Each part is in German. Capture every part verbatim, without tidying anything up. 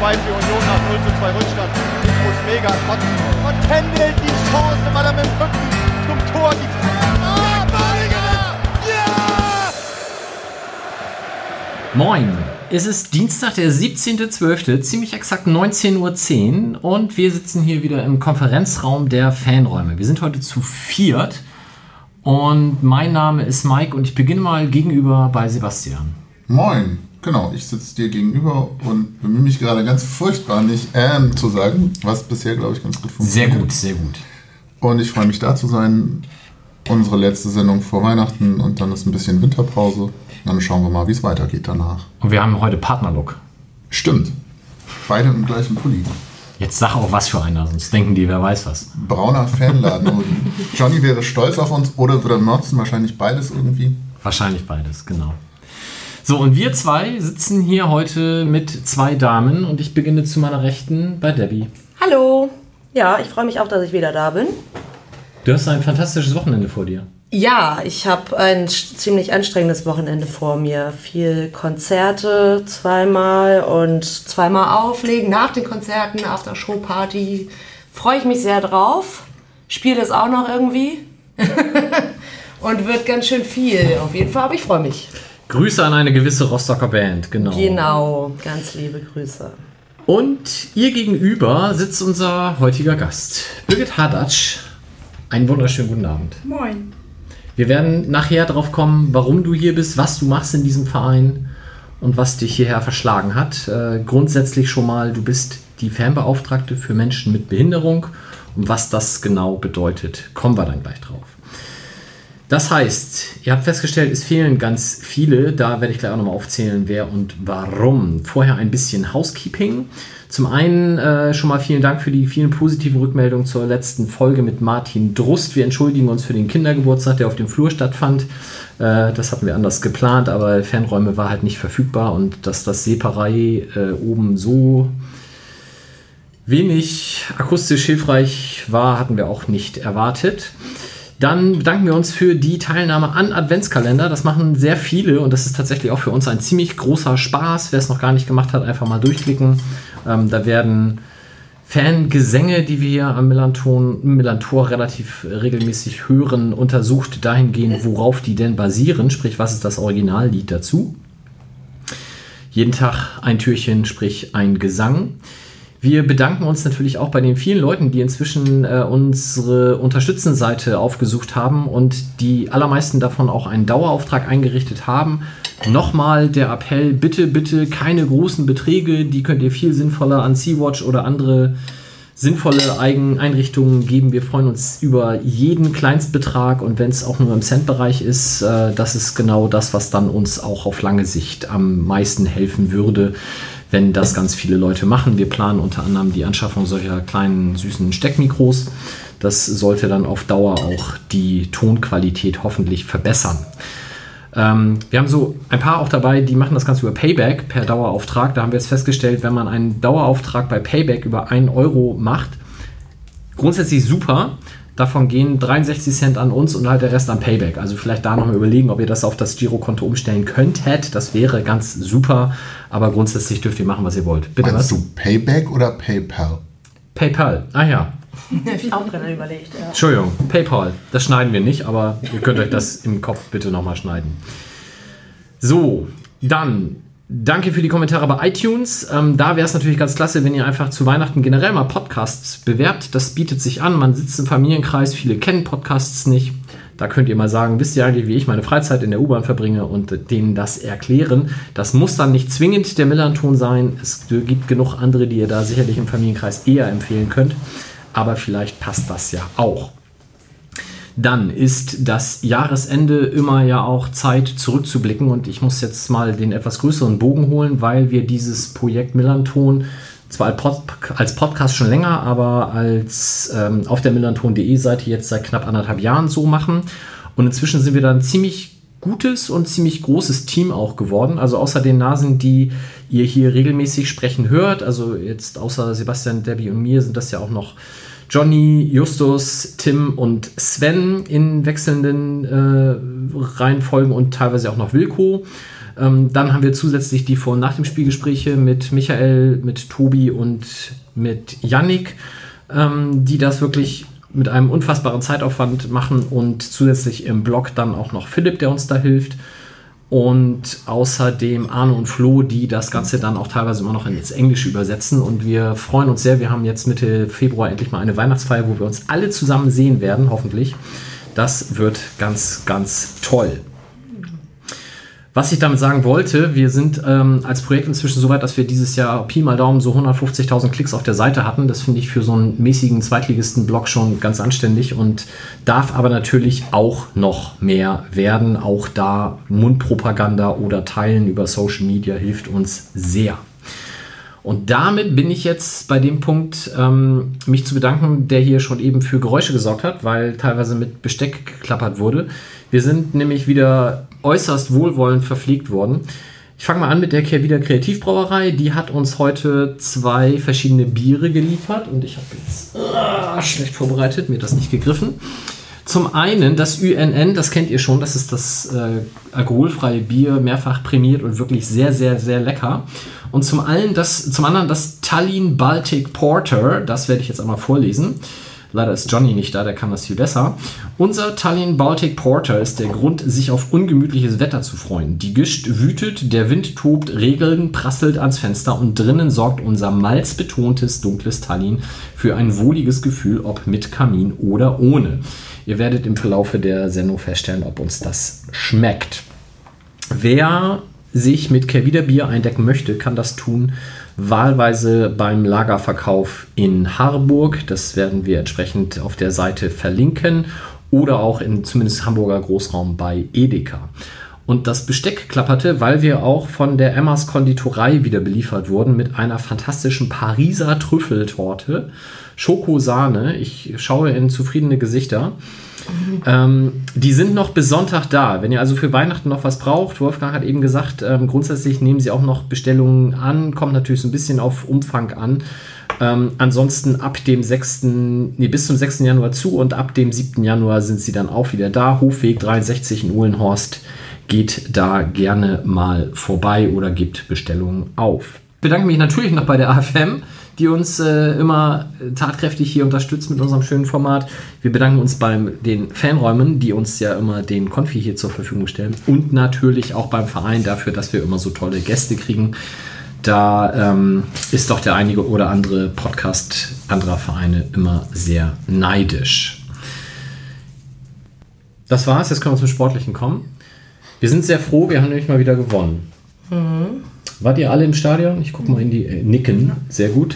zwei für Union nach null zu zwei Rückstand. Infos mega. Und, und Kendall die Chance, weil er mit dem Rücken zum Tor die oh, ja! Moin, es ist Dienstag, der siebzehnter zwölfter, ziemlich exakt neunzehn Uhr zehn und wir sitzen hier wieder im Konferenzraum der Fanräume. Wir sind heute zu viert und mein Name ist Mike und ich beginne mal gegenüber bei Sebastian. Moin, genau, ich sitze dir gegenüber und bemühe mich gerade ganz furchtbar nicht ähm zu sagen, was bisher, glaube ich, ganz gut funktioniert. Sehr gut, sehr gut. Und ich freue mich, da zu sein. Unsere letzte Sendung vor Weihnachten und dann ist ein bisschen Winterpause. Dann schauen wir mal, wie es weitergeht danach. Und wir haben heute Partnerlook. Stimmt. Beide im gleichen Pulli. Jetzt sag auch was für einer, sonst denken die, wer weiß was. Brauner Fanladen. Johnny wäre stolz auf uns oder würde motzen, wahrscheinlich beides irgendwie. Wahrscheinlich beides, genau. So, und wir zwei sitzen hier heute mit zwei Damen und ich beginne zu meiner Rechten bei Debbie. Hallo. Ja, ich freue mich auch, dass ich wieder da bin. Du hast ein fantastisches Wochenende vor dir. Ja, ich habe ein ziemlich anstrengendes Wochenende vor mir. Viel Konzerte zweimal und zweimal auflegen nach den Konzerten, After-Show-Party. Freue ich mich sehr drauf. Spiele es auch noch irgendwie. Und wird ganz schön viel auf jeden Fall, aber ich freue mich. Grüße an eine gewisse Rostocker Band, genau. Genau, ganz liebe Grüße. Und ihr gegenüber sitzt unser heutiger Gast, Birgit Hardatsch. Einen wunderschönen guten Abend. Moin. Wir werden nachher darauf kommen, warum du hier bist, was du machst in diesem Verein und was dich hierher verschlagen hat. Äh, grundsätzlich schon mal, du bist die Fanbeauftragte für Menschen mit Behinderung und was das genau bedeutet, kommen wir dann gleich drauf. Das heißt, ihr habt festgestellt, es fehlen ganz viele, da werde ich gleich auch nochmal aufzählen, wer und warum. Vorher ein bisschen Housekeeping. Zum einen äh, schon mal vielen Dank für die vielen positiven Rückmeldungen zur letzten Folge mit Martin Drust. Wir entschuldigen uns für den Kindergeburtstag, der auf dem Flur stattfand. Äh, das hatten wir anders geplant, aber Fernräume war halt nicht verfügbar und dass das Separei äh, oben so wenig akustisch hilfreich war, hatten wir auch nicht erwartet. Dann bedanken wir uns für die Teilnahme an Adventskalender. Das machen sehr viele und das ist tatsächlich auch für uns ein ziemlich großer Spaß. Wer es noch gar nicht gemacht hat, einfach mal durchklicken. Ähm, da werden Fangesänge, die wir hier am Millanton, Millantor relativ regelmäßig hören, untersucht dahingehend, worauf die denn basieren. Sprich, was ist das Originallied dazu? Jeden Tag ein Türchen, sprich ein Gesang. Wir bedanken uns natürlich auch bei den vielen Leuten, die inzwischen äh, unsere Unterstützenseite aufgesucht haben und die allermeisten davon auch einen Dauerauftrag eingerichtet haben. Nochmal der Appell, bitte, bitte keine großen Beträge, die könnt ihr viel sinnvoller an Sea-Watch oder andere sinnvolle Eigeneinrichtungen geben. Wir freuen uns über jeden Kleinstbetrag und wenn es auch nur im Centbereich ist, äh, das ist genau das, was dann uns auch auf lange Sicht am meisten helfen würde, wenn das ganz viele Leute machen. Wir planen unter anderem die Anschaffung solcher kleinen, süßen Steckmikros. Das sollte dann auf Dauer auch die Tonqualität hoffentlich verbessern. Ähm, wir haben so ein paar auch dabei, die machen das Ganze über Payback per Dauerauftrag. Da haben wir jetzt festgestellt, wenn man einen Dauerauftrag bei Payback über einen Euro macht, grundsätzlich super. Davon gehen dreiundsechzig Cent an uns und halt der Rest an Payback. Also vielleicht da nochmal überlegen, ob ihr das auf das Girokonto umstellen könntet. Das wäre ganz super. Aber grundsätzlich dürft ihr machen, was ihr wollt. Bitte. Meinst was? du Payback oder PayPal? PayPal. Ah ja. Hab ich auch gerade überlegt. Ja. Entschuldigung, PayPal. Das schneiden wir nicht, aber ihr könnt euch das im Kopf bitte nochmal schneiden. So, dann danke für die Kommentare bei iTunes. Ähm, da wäre es natürlich ganz klasse, wenn ihr einfach zu Weihnachten generell mal Podcasts bewerbt. Das bietet sich an. Man sitzt im Familienkreis. Viele kennen Podcasts nicht. Da könnt ihr mal sagen, wisst ihr eigentlich, wie ich meine Freizeit in der U-Bahn verbringe und denen das erklären. Das muss dann nicht zwingend der Millanton sein. Es gibt genug andere, die ihr da sicherlich im Familienkreis eher empfehlen könnt. Aber vielleicht passt das ja auch. Dann ist das Jahresende immer ja auch Zeit zurückzublicken und ich muss jetzt mal den etwas größeren Bogen holen, weil wir dieses Projekt Millanton zwar als Podcast schon länger, aber als ähm, auf der millanton punkt de Seite jetzt seit knapp anderthalb Jahren so machen und inzwischen sind wir dann ziemlich gutes und ziemlich großes Team auch geworden, also außer den Nasen, die ihr hier regelmäßig sprechen hört, also jetzt außer Sebastian, Debbie und mir sind das ja auch noch Johnny, Justus, Tim und Sven in wechselnden äh, Reihenfolgen und teilweise auch noch Wilko. Ähm, dann haben wir zusätzlich die Vor- und Nach dem Spielgespräche mit Michael, mit Tobi und mit Yannick, ähm, die das wirklich mit einem unfassbaren Zeitaufwand machen und zusätzlich im Blog dann auch noch Philipp, der uns da hilft. Und außerdem Arne und Flo, die das Ganze dann auch teilweise immer noch ins Englische übersetzen. Und wir freuen uns sehr. Wir haben jetzt Mitte Februar endlich mal eine Weihnachtsfeier, wo wir uns alle zusammen sehen werden, hoffentlich. Das wird ganz, ganz toll. Was ich damit sagen wollte, wir sind ähm, als Projekt inzwischen so weit, dass wir dieses Jahr Pi mal Daumen so hundertfünfzigtausend Klicks auf der Seite hatten. Das finde ich für so einen mäßigen Zweitligisten-Blog schon ganz anständig und darf aber natürlich auch noch mehr werden. Auch da Mundpropaganda oder Teilen über Social Media hilft uns sehr. Und damit bin ich jetzt bei dem Punkt, ähm, mich zu bedanken, der hier schon eben für Geräusche gesorgt hat, weil teilweise mit Besteck geklappert wurde. Wir sind nämlich wieder äußerst wohlwollend verpflegt worden. Ich fange mal an mit der Kehrwieder Kreativbrauerei. Die hat uns heute zwei verschiedene Biere geliefert und ich habe jetzt äh, schlecht vorbereitet, mir das nicht gegriffen. Zum einen das Ü N N, das kennt ihr schon, das ist das äh, alkoholfreie Bier, mehrfach prämiert und wirklich sehr, sehr, sehr lecker. Und zum, allen das, zum anderen das Tallinn Baltic Porter, das werde ich jetzt einmal vorlesen. Leider ist Johnny nicht da, der kann das viel besser. Unser Tallinn Baltic Porter ist der Grund, sich auf ungemütliches Wetter zu freuen. Die Gischt wütet, der Wind tobt, Regeln prasselt ans Fenster und drinnen sorgt unser malzbetontes, dunkles Tallinn für ein wohliges Gefühl, ob mit Kamin oder ohne. Ihr werdet im Verlaufe der Sendung feststellen, ob uns das schmeckt. Wer sich mit Kehrwieder Bier eindecken möchte, kann das tun, wahlweise beim Lagerverkauf in Harburg. Das werden wir entsprechend auf der Seite verlinken. Oder auch in zumindest Hamburger Großraum bei Edeka. Und das Besteck klapperte, weil wir auch von der Emmas Konditorei wieder beliefert wurden mit einer fantastischen Pariser Trüffeltorte. Schokosahne. Ich schaue in zufriedene Gesichter. Mhm. Ähm, die sind noch bis Sonntag da. Wenn ihr also für Weihnachten noch was braucht, Wolfgang hat eben gesagt, ähm, grundsätzlich nehmen sie auch noch Bestellungen an, kommt natürlich so ein bisschen auf Umfang an. Ähm, ansonsten ab dem sechsten, nee, bis zum sechsten Januar zu und ab dem siebten Januar sind sie dann auch wieder da. Hofweg dreiundsechzig in Uhlenhorst. Geht da gerne mal vorbei oder gebt Bestellungen auf. Ich bedanke mich natürlich noch bei der A F M, die uns äh, immer tatkräftig hier unterstützt mit unserem schönen Format. Wir bedanken uns bei den Fanräumen, die uns ja immer den Konfi hier zur Verfügung stellen. Und natürlich auch beim Verein dafür, dass wir immer so tolle Gäste kriegen. Da ähm, ist doch der einige oder andere Podcast anderer Vereine immer sehr neidisch. Das war's, jetzt können wir zum Sportlichen kommen. Wir sind sehr froh, wir haben nämlich mal wieder gewonnen. Mhm. Wart ihr alle im Stadion? Ich gucke mal in die äh, Nicken. Sehr gut.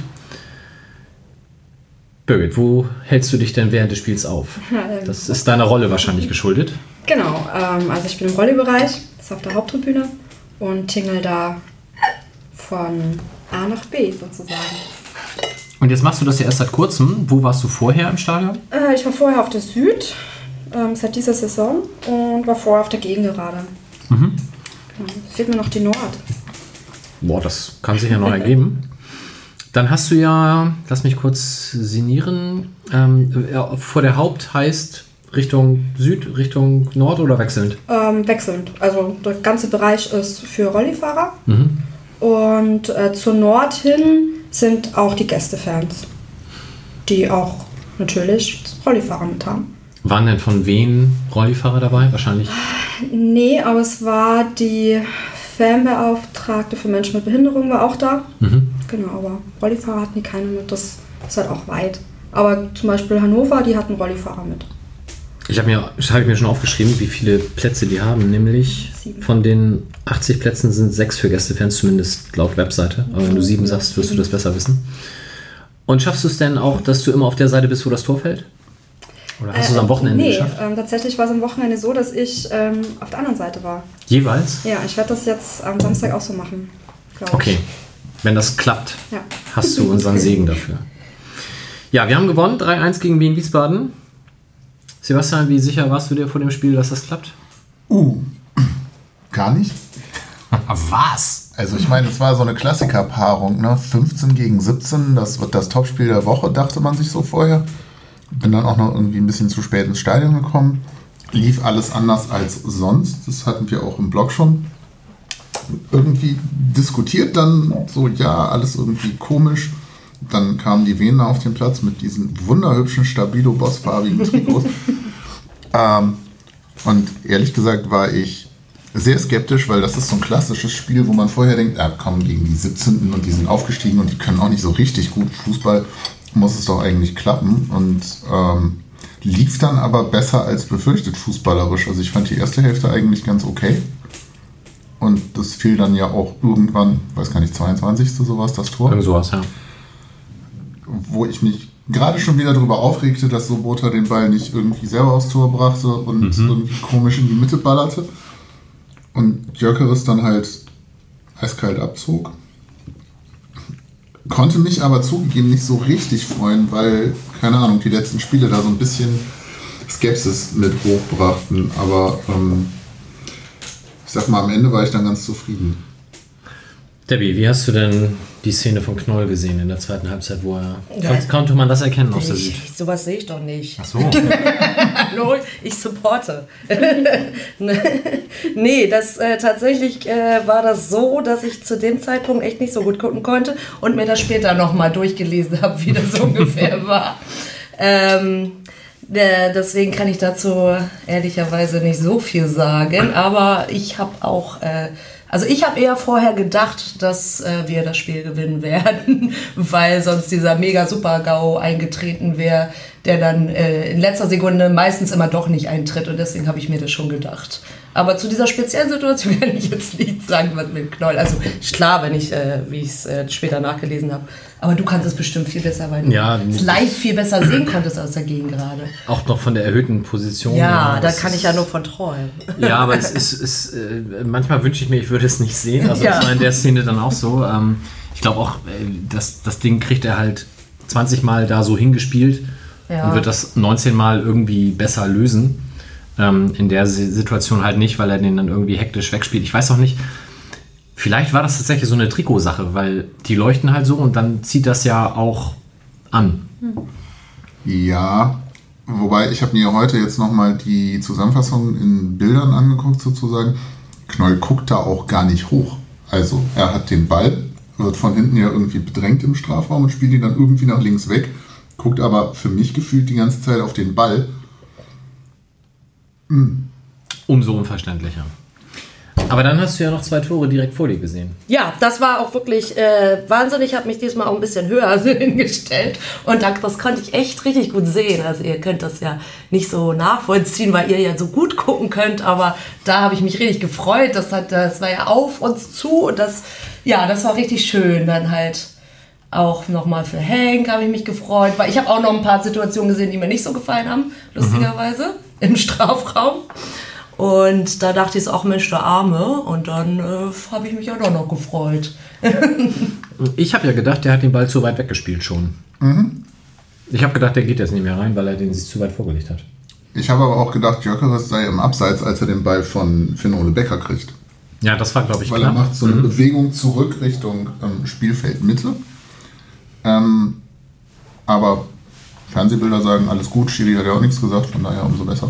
Birgit, wo hältst du dich denn während des Spiels auf? Das ist deiner Rolle wahrscheinlich geschuldet. Genau, ähm, also ich bin im Rolli-Bereich, das ist auf der Haupttribüne und tingle da von A nach B sozusagen. Und jetzt machst du das ja erst seit kurzem. Wo warst du vorher im Stadion? Äh, ich war vorher auf der Süd, ähm, seit dieser Saison und war vorher auf der Gegengerade. Mhm. Genau. Fehlt mir noch die Nord. Boah, das kann sich ja noch ergeben. Dann hast du ja, lass mich kurz sinnieren, ähm, ja, vor der Haupt heißt Richtung Süd, Richtung Nord oder wechselnd? Ähm, wechselnd. Also der ganze Bereich ist für Rollifahrer. Mhm. Und äh, zur Nord hin sind auch die Gästefans, die auch natürlich Rollifahrer mit haben. Waren denn von wen Rollifahrer dabei? Wahrscheinlich? Nee, aber es war die Fanbeauftragte für Menschen mit Behinderung war auch da. Mhm. Genau, aber Rollifahrer hatten die keine mit. Das ist halt auch weit. Aber zum Beispiel Hannover, die hatten Rollifahrer mit. Ich habe mir, hab ich mir schon aufgeschrieben, wie viele Plätze die haben. Nämlich sieben. Von den achtzig Plätzen sind sechs für Gästefans, zumindest laut Webseite. Aber wenn du sieben sagst, wirst du das besser wissen. Und schaffst du es denn auch, dass du immer auf der Seite bist, wo das Tor fällt? Oder hast äh, du es am Wochenende nee, geschafft? Ähm, tatsächlich war es am Wochenende so, dass ich ähm, auf der anderen Seite war. Jeweils? Ja, ich werde das jetzt am Samstag auch so machen. Okay, wenn das klappt, ja. Hast du unseren Segen dafür. Ja, wir haben gewonnen, drei eins gegen Wien Wiesbaden. Sebastian, wie sicher warst du dir vor dem Spiel, dass das klappt? Uh, gar nicht. Was? Also ich meine, es war so eine Klassikerpaarung, ne? fünfzehn gegen siebzehn, das wird das Topspiel der Woche, dachte man sich so vorher. Bin dann auch noch irgendwie ein bisschen zu spät ins Stadion gekommen. Lief alles anders als sonst. Das hatten wir auch im Blog schon. irgendwie diskutiert dann so, ja, alles irgendwie komisch. Dann kamen die Venen auf den Platz mit diesen wunderhübschen Stabilo-Bossfarbigen Trikots. ähm, und ehrlich gesagt war ich sehr skeptisch, weil das ist so ein klassisches Spiel, wo man vorher denkt, ah, komm, gegen die siebzehnten und die sind aufgestiegen und die können auch nicht so richtig gut Fußball, muss es doch eigentlich klappen. Und ähm, lief dann aber besser als befürchtet fußballerisch. Also ich fand die erste Hälfte eigentlich ganz okay. Und das fiel dann ja auch irgendwann, weiß gar nicht, zweiundzwanzigste sowas, das Tor. Irgend sowas, ja. Wo ich mich gerade schon wieder darüber aufregte, dass Sobota den Ball nicht irgendwie selber aufs Tor brachte und mhm. irgendwie komisch in die Mitte ballerte. Und Gyökeres dann halt eiskalt abzog. Konnte mich aber zugegeben nicht so richtig freuen, weil, keine Ahnung, die letzten Spiele da so ein bisschen Skepsis mit hochbrachten. Aber ähm, ich sag mal, am Ende war ich dann ganz zufrieden. Debbie, wie hast du denn die Szene von Knoll gesehen in der zweiten Halbzeit, wo er... Ja. Kon- konnte man das erkennen aus der Sicht? Sowas sehe ich doch nicht. Ach so. Hallo, ich supporte. Nee, das äh, tatsächlich äh, war das so, dass ich zu dem Zeitpunkt echt nicht so gut gucken konnte und mir das später nochmal durchgelesen habe, wie das ungefähr war. Ähm, der, deswegen kann ich dazu ehrlicherweise nicht so viel sagen, aber ich habe auch... Äh, Also ich habe eher vorher gedacht, dass äh, wir das Spiel gewinnen werden, weil sonst dieser Mega-Super-GAU eingetreten wäre, der dann äh, in letzter Sekunde meistens immer doch nicht eintritt und deswegen habe ich mir das schon gedacht. Aber zu dieser speziellen Situation kann ich jetzt nicht sagen, was mit Knoll. Also klar, wenn ich, äh, wie ich es äh, später nachgelesen habe. Aber du kannst es bestimmt viel besser, weil ja, du es live viel besser sehen konntest aus der Gegend gerade. Auch noch von der erhöhten Position. Ja, ja da kann ich ja nur von träumen. Ja, aber es ist, ist äh, manchmal wünsche ich mir, ich würde es nicht sehen. Also ja. Das war in der Szene dann auch so. Ähm, ich glaube auch, äh, das, das Ding kriegt er halt zwanzig Mal da so hingespielt ja. und wird das neunzehn Mal irgendwie besser lösen. Ähm, in der Situation halt nicht, weil er den dann irgendwie hektisch wegspielt. Ich weiß auch nicht, vielleicht war das tatsächlich so eine Trikotsache, weil die leuchten halt so und dann zieht das ja auch an. Ja, wobei ich habe mir heute jetzt nochmal die Zusammenfassung in Bildern angeguckt sozusagen. Knoll guckt da auch gar nicht hoch. Also er hat den Ball, wird von hinten ja irgendwie bedrängt im Strafraum und spielt ihn dann irgendwie nach links weg, guckt aber für mich gefühlt die ganze Zeit auf den Ball. Mhm. Umso unverständlicher. Aber dann hast du ja noch zwei Tore direkt vor dir gesehen. Ja, das war auch wirklich äh, Wahnsinn. Ich habe mich diesmal auch ein bisschen höher hingestellt und das konnte ich echt richtig gut sehen. Also ihr könnt das ja nicht so nachvollziehen, weil ihr ja so gut gucken könnt, aber da habe ich mich richtig gefreut. Das, hat, das war ja auf uns zu und das, ja, das war richtig schön. Dann halt auch nochmal für Henk habe ich mich gefreut, weil ich habe auch noch ein paar Situationen gesehen, die mir nicht so gefallen haben, lustigerweise, mhm. im Strafraum. Und da dachte ich, auch Mensch, der Arme. Und dann äh, habe ich mich auch noch gefreut. Ich habe ja gedacht, der hat den Ball zu weit weggespielt schon. Mhm. Ich habe gedacht, der geht jetzt nicht mehr rein, weil er den sich zu weit vorgelegt hat. Ich habe aber auch gedacht, Gyökeres sei im Abseits, als er den Ball von Finn-Ole Becker kriegt. Ja, das war, glaube ich, weil knapp. Weil er macht so eine mhm. Bewegung zurück Richtung ähm, Spielfeldmitte. Ähm, aber Fernsehbilder sagen, alles gut, Schiri hat ja auch nichts gesagt, von daher umso besser.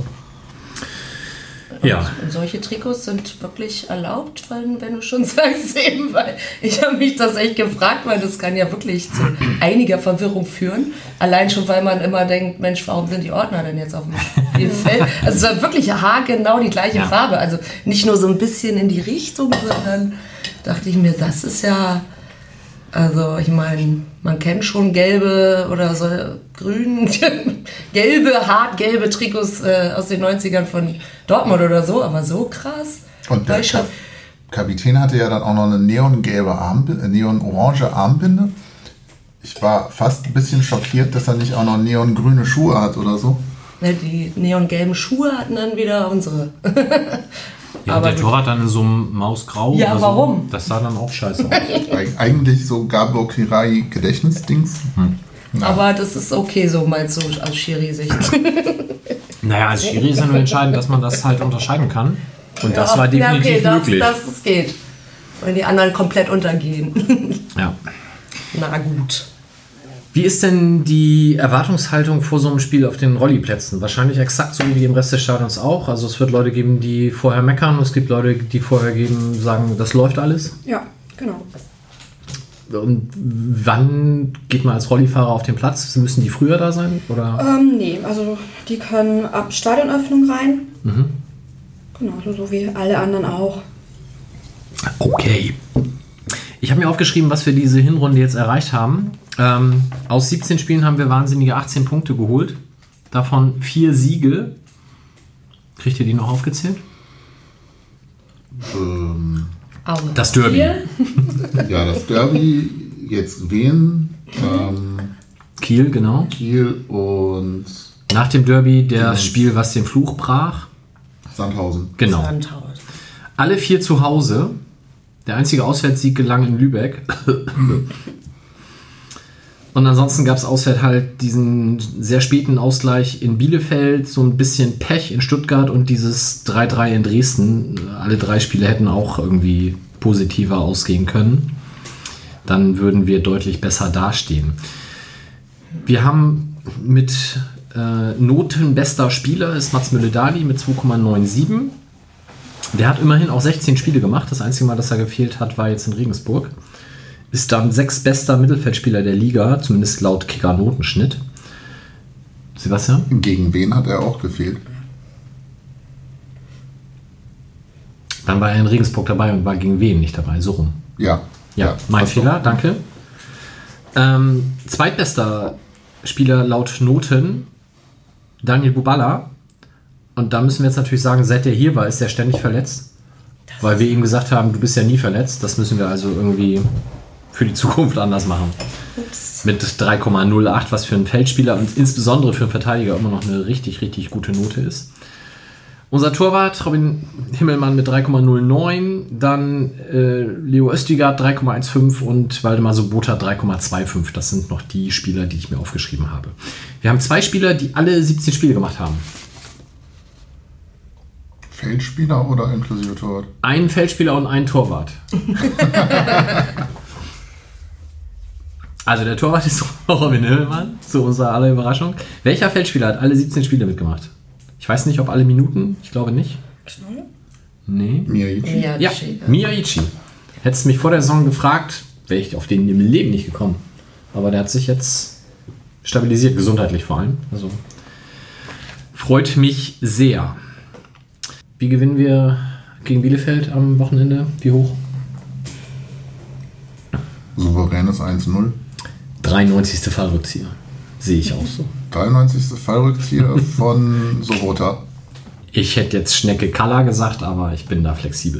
Ja. Und solche Trikots sind wirklich erlaubt, wenn, wenn du schon sagst, eben, weil ich habe mich das echt gefragt, weil das kann ja wirklich zu einiger Verwirrung führen. Allein schon, weil man immer denkt, Mensch, warum sind die Ordner denn jetzt auf dem Spielfeld? Also es war wirklich haargenau die gleiche ja. Farbe. Also nicht nur so ein bisschen in die Richtung, sondern dachte ich mir, das ist ja... Also ich meine, man kennt schon gelbe oder so grün, gelbe, hartgelbe Trikots äh, aus den neunzigern von Dortmund oder so, aber so krass. Und der Ka- Kapitän hatte ja dann auch noch eine neongelbe Armbinde, neon-orange Armbinde. Ich war fast ein bisschen schockiert, dass er nicht auch noch neongrüne Schuhe hat oder so. Ja, die neongelben Schuhe hatten dann wieder unsere. Ja, aber der Torwart dann in so einem Mausgrau. Ja, oder warum? So. Das sah dann auch scheiße aus. Eig- eigentlich so Gabor Kirai Gedächtnisdings. Hm. Ja. Aber das ist okay so, meinst du, aus Schiri-Sicht? Naja, als Schiri ist ja nur entscheidend, dass man das halt unterscheiden kann. Und ja, das war definitiv ja, okay, möglich. Das, das geht. Wenn die anderen komplett untergehen. Ja. Na gut. Wie ist denn die Erwartungshaltung vor so einem Spiel auf den Rolliplätzen? Wahrscheinlich exakt so wie im Rest des Stadions auch. Also es wird Leute geben, die vorher meckern und es gibt Leute, die vorher geben, sagen, das läuft alles. Ja, genau. Und wann geht man als Rollifahrer auf den Platz? Müssen die früher da sein? Oder? Ähm, nee, also die können ab Stadionöffnung rein. Mhm. Genau, so, so wie alle anderen auch. Okay. Ich habe mir aufgeschrieben, was wir diese Hinrunde jetzt erreicht haben. Ähm, aus siebzehn Spielen haben wir wahnsinnige achtzehn Punkte geholt. Davon vier Siege. Kriegt ihr die noch aufgezählt? Ähm, Das Derby. ja, das Derby, jetzt Wien, ähm, Kiel, genau. Kiel und Nach dem Derby das Genau. Spiel, was den Fluch brach. Sandhausen. Genau. Sandhaus. Alle vier zu Hause. Der einzige Auswärtssieg gelang in Lübeck. Und ansonsten gab es auswärts halt diesen sehr späten Ausgleich in Bielefeld, so ein bisschen Pech in Stuttgart und dieses drei drei in Dresden. Alle drei Spiele hätten auch irgendwie positiver ausgehen können. Dann würden wir deutlich besser dastehen. Wir haben mit äh, Noten bester Spieler ist Mats Mülle-Dali mit zwei Komma siebenundneunzig. Der hat immerhin auch sechzehn Spiele gemacht. Das einzige Mal, dass er gefehlt hat, war jetzt in Regensburg. Ist dann sechstbester Mittelfeldspieler der Liga, zumindest laut Kicker-Notenschnitt. Sebastian? Gegen wen hat er auch gefehlt? Dann war er in Regensburg dabei und war gegen wen nicht dabei, so rum. Ja. Ja, mein passt Fehler, doch. danke. Ähm, zweitbester Spieler laut Noten, Daniel Bubala. Und da müssen wir jetzt natürlich sagen, seit er hier war, ist er ständig verletzt. Weil wir ihm gesagt haben, du bist ja nie verletzt. Das müssen wir also irgendwie für die Zukunft anders machen. Ups. Mit drei Komma null acht, was für einen Feldspieler und insbesondere für einen Verteidiger immer noch eine richtig, richtig gute Note ist. Unser Torwart, Robin Himmelmann mit drei Komma null neun, dann äh, Leo Östigard drei Komma fünfzehn und Waldemar Sobota drei Komma fünfundzwanzig. Das sind noch die Spieler, die ich mir aufgeschrieben habe. Wir haben zwei Spieler, die alle siebzehn Spiele gemacht haben. Feldspieler oder inklusive Torwart? Ein Feldspieler und ein Torwart. Also der Torwart ist Robin Himmelmann, zu unserer aller Überraschung. Welcher Feldspieler hat alle siebzehn Spiele mitgemacht? Ich weiß nicht, ob alle Minuten. Ich glaube nicht. Nee. Miyaichi. Ja, Ja, Miyaichi. Hättest du mich vor der Saison gefragt, wäre ich auf den im Leben nicht gekommen. Aber der hat sich jetzt stabilisiert, gesundheitlich vor allem. Also freut mich sehr. Wie gewinnen wir gegen Bielefeld am Wochenende? Wie hoch? Souveränes eins null. dreiundneunzigste Fallrückzieher. Sehe ich auch so. dreiundneunzigste Fallrückzieher von Sobota. Ich hätte jetzt Schnecke Kalla gesagt, aber ich bin da flexibel.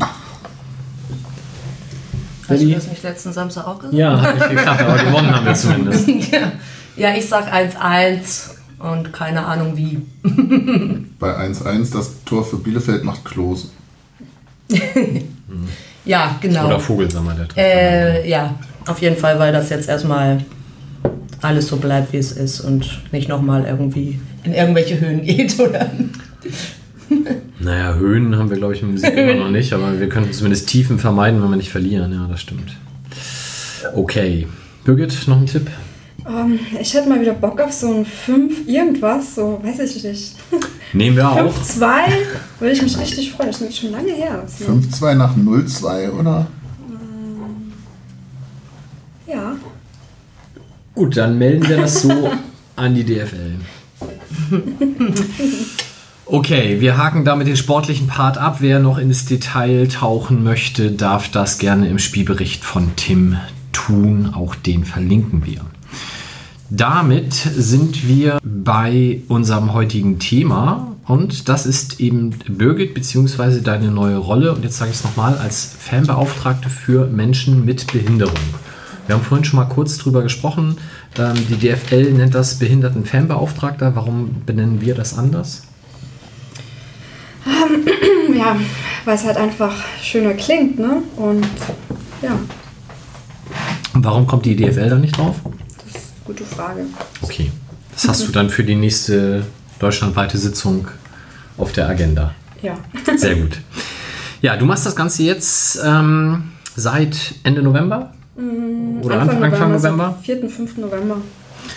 Hast du das nicht letzten Samstag auch gesagt? Ja, hat nicht geklappt, aber gewonnen haben wir zumindest. Ja, ja, ich sag eins eins und keine Ahnung wie. Bei eins eins das Tor für Bielefeld macht Klose. Ja, genau. Oder Vogelsammer, der trifft. Äh, ja, auf jeden Fall, weil das jetzt erstmal alles so bleibt, wie es ist und nicht nochmal irgendwie in irgendwelche Höhen geht, oder? Naja, Höhen haben wir, glaube ich, im Musik immer noch nicht, aber wir können zumindest Tiefen vermeiden, wenn wir nicht verlieren. Ja, das stimmt. Okay. Birgit, noch ein Tipp? Ähm, ich hätte mal wieder Bock auf so ein fünf irgendwas, so weiß ich nicht. Nehmen wir fünf auf. zwei würde ich mich richtig freuen. Das ist nämlich schon lange her. So. fünf zwei nach null zwei, oder? Ja. Gut, dann melden wir das so an die D F L. Okay, wir haken damit den sportlichen Part ab. Wer noch ins Detail tauchen möchte, darf das gerne im Spielbericht von Tim tun. Auch den verlinken wir. Damit sind wir bei unserem heutigen Thema und das ist eben Birgit bzw. deine neue Rolle und jetzt sage ich es nochmal als Fanbeauftragte für Menschen mit Behinderung. Wir haben vorhin schon mal kurz drüber gesprochen, ähm, die D F L nennt das Behinderten-Fanbeauftragter. Warum benennen wir das anders? Ja, weil es halt einfach schöner klingt, ne? Und ja, Und warum kommt die D F L da nicht drauf? das ist eine gute Frage. Okay, das hast du dann für die nächste deutschlandweite Sitzung auf der Agenda. Ja. Sehr gut. Ja, du machst das Ganze jetzt ähm, seit Ende November? Oder Anfang, Anfang November? Also vierten, fünften November.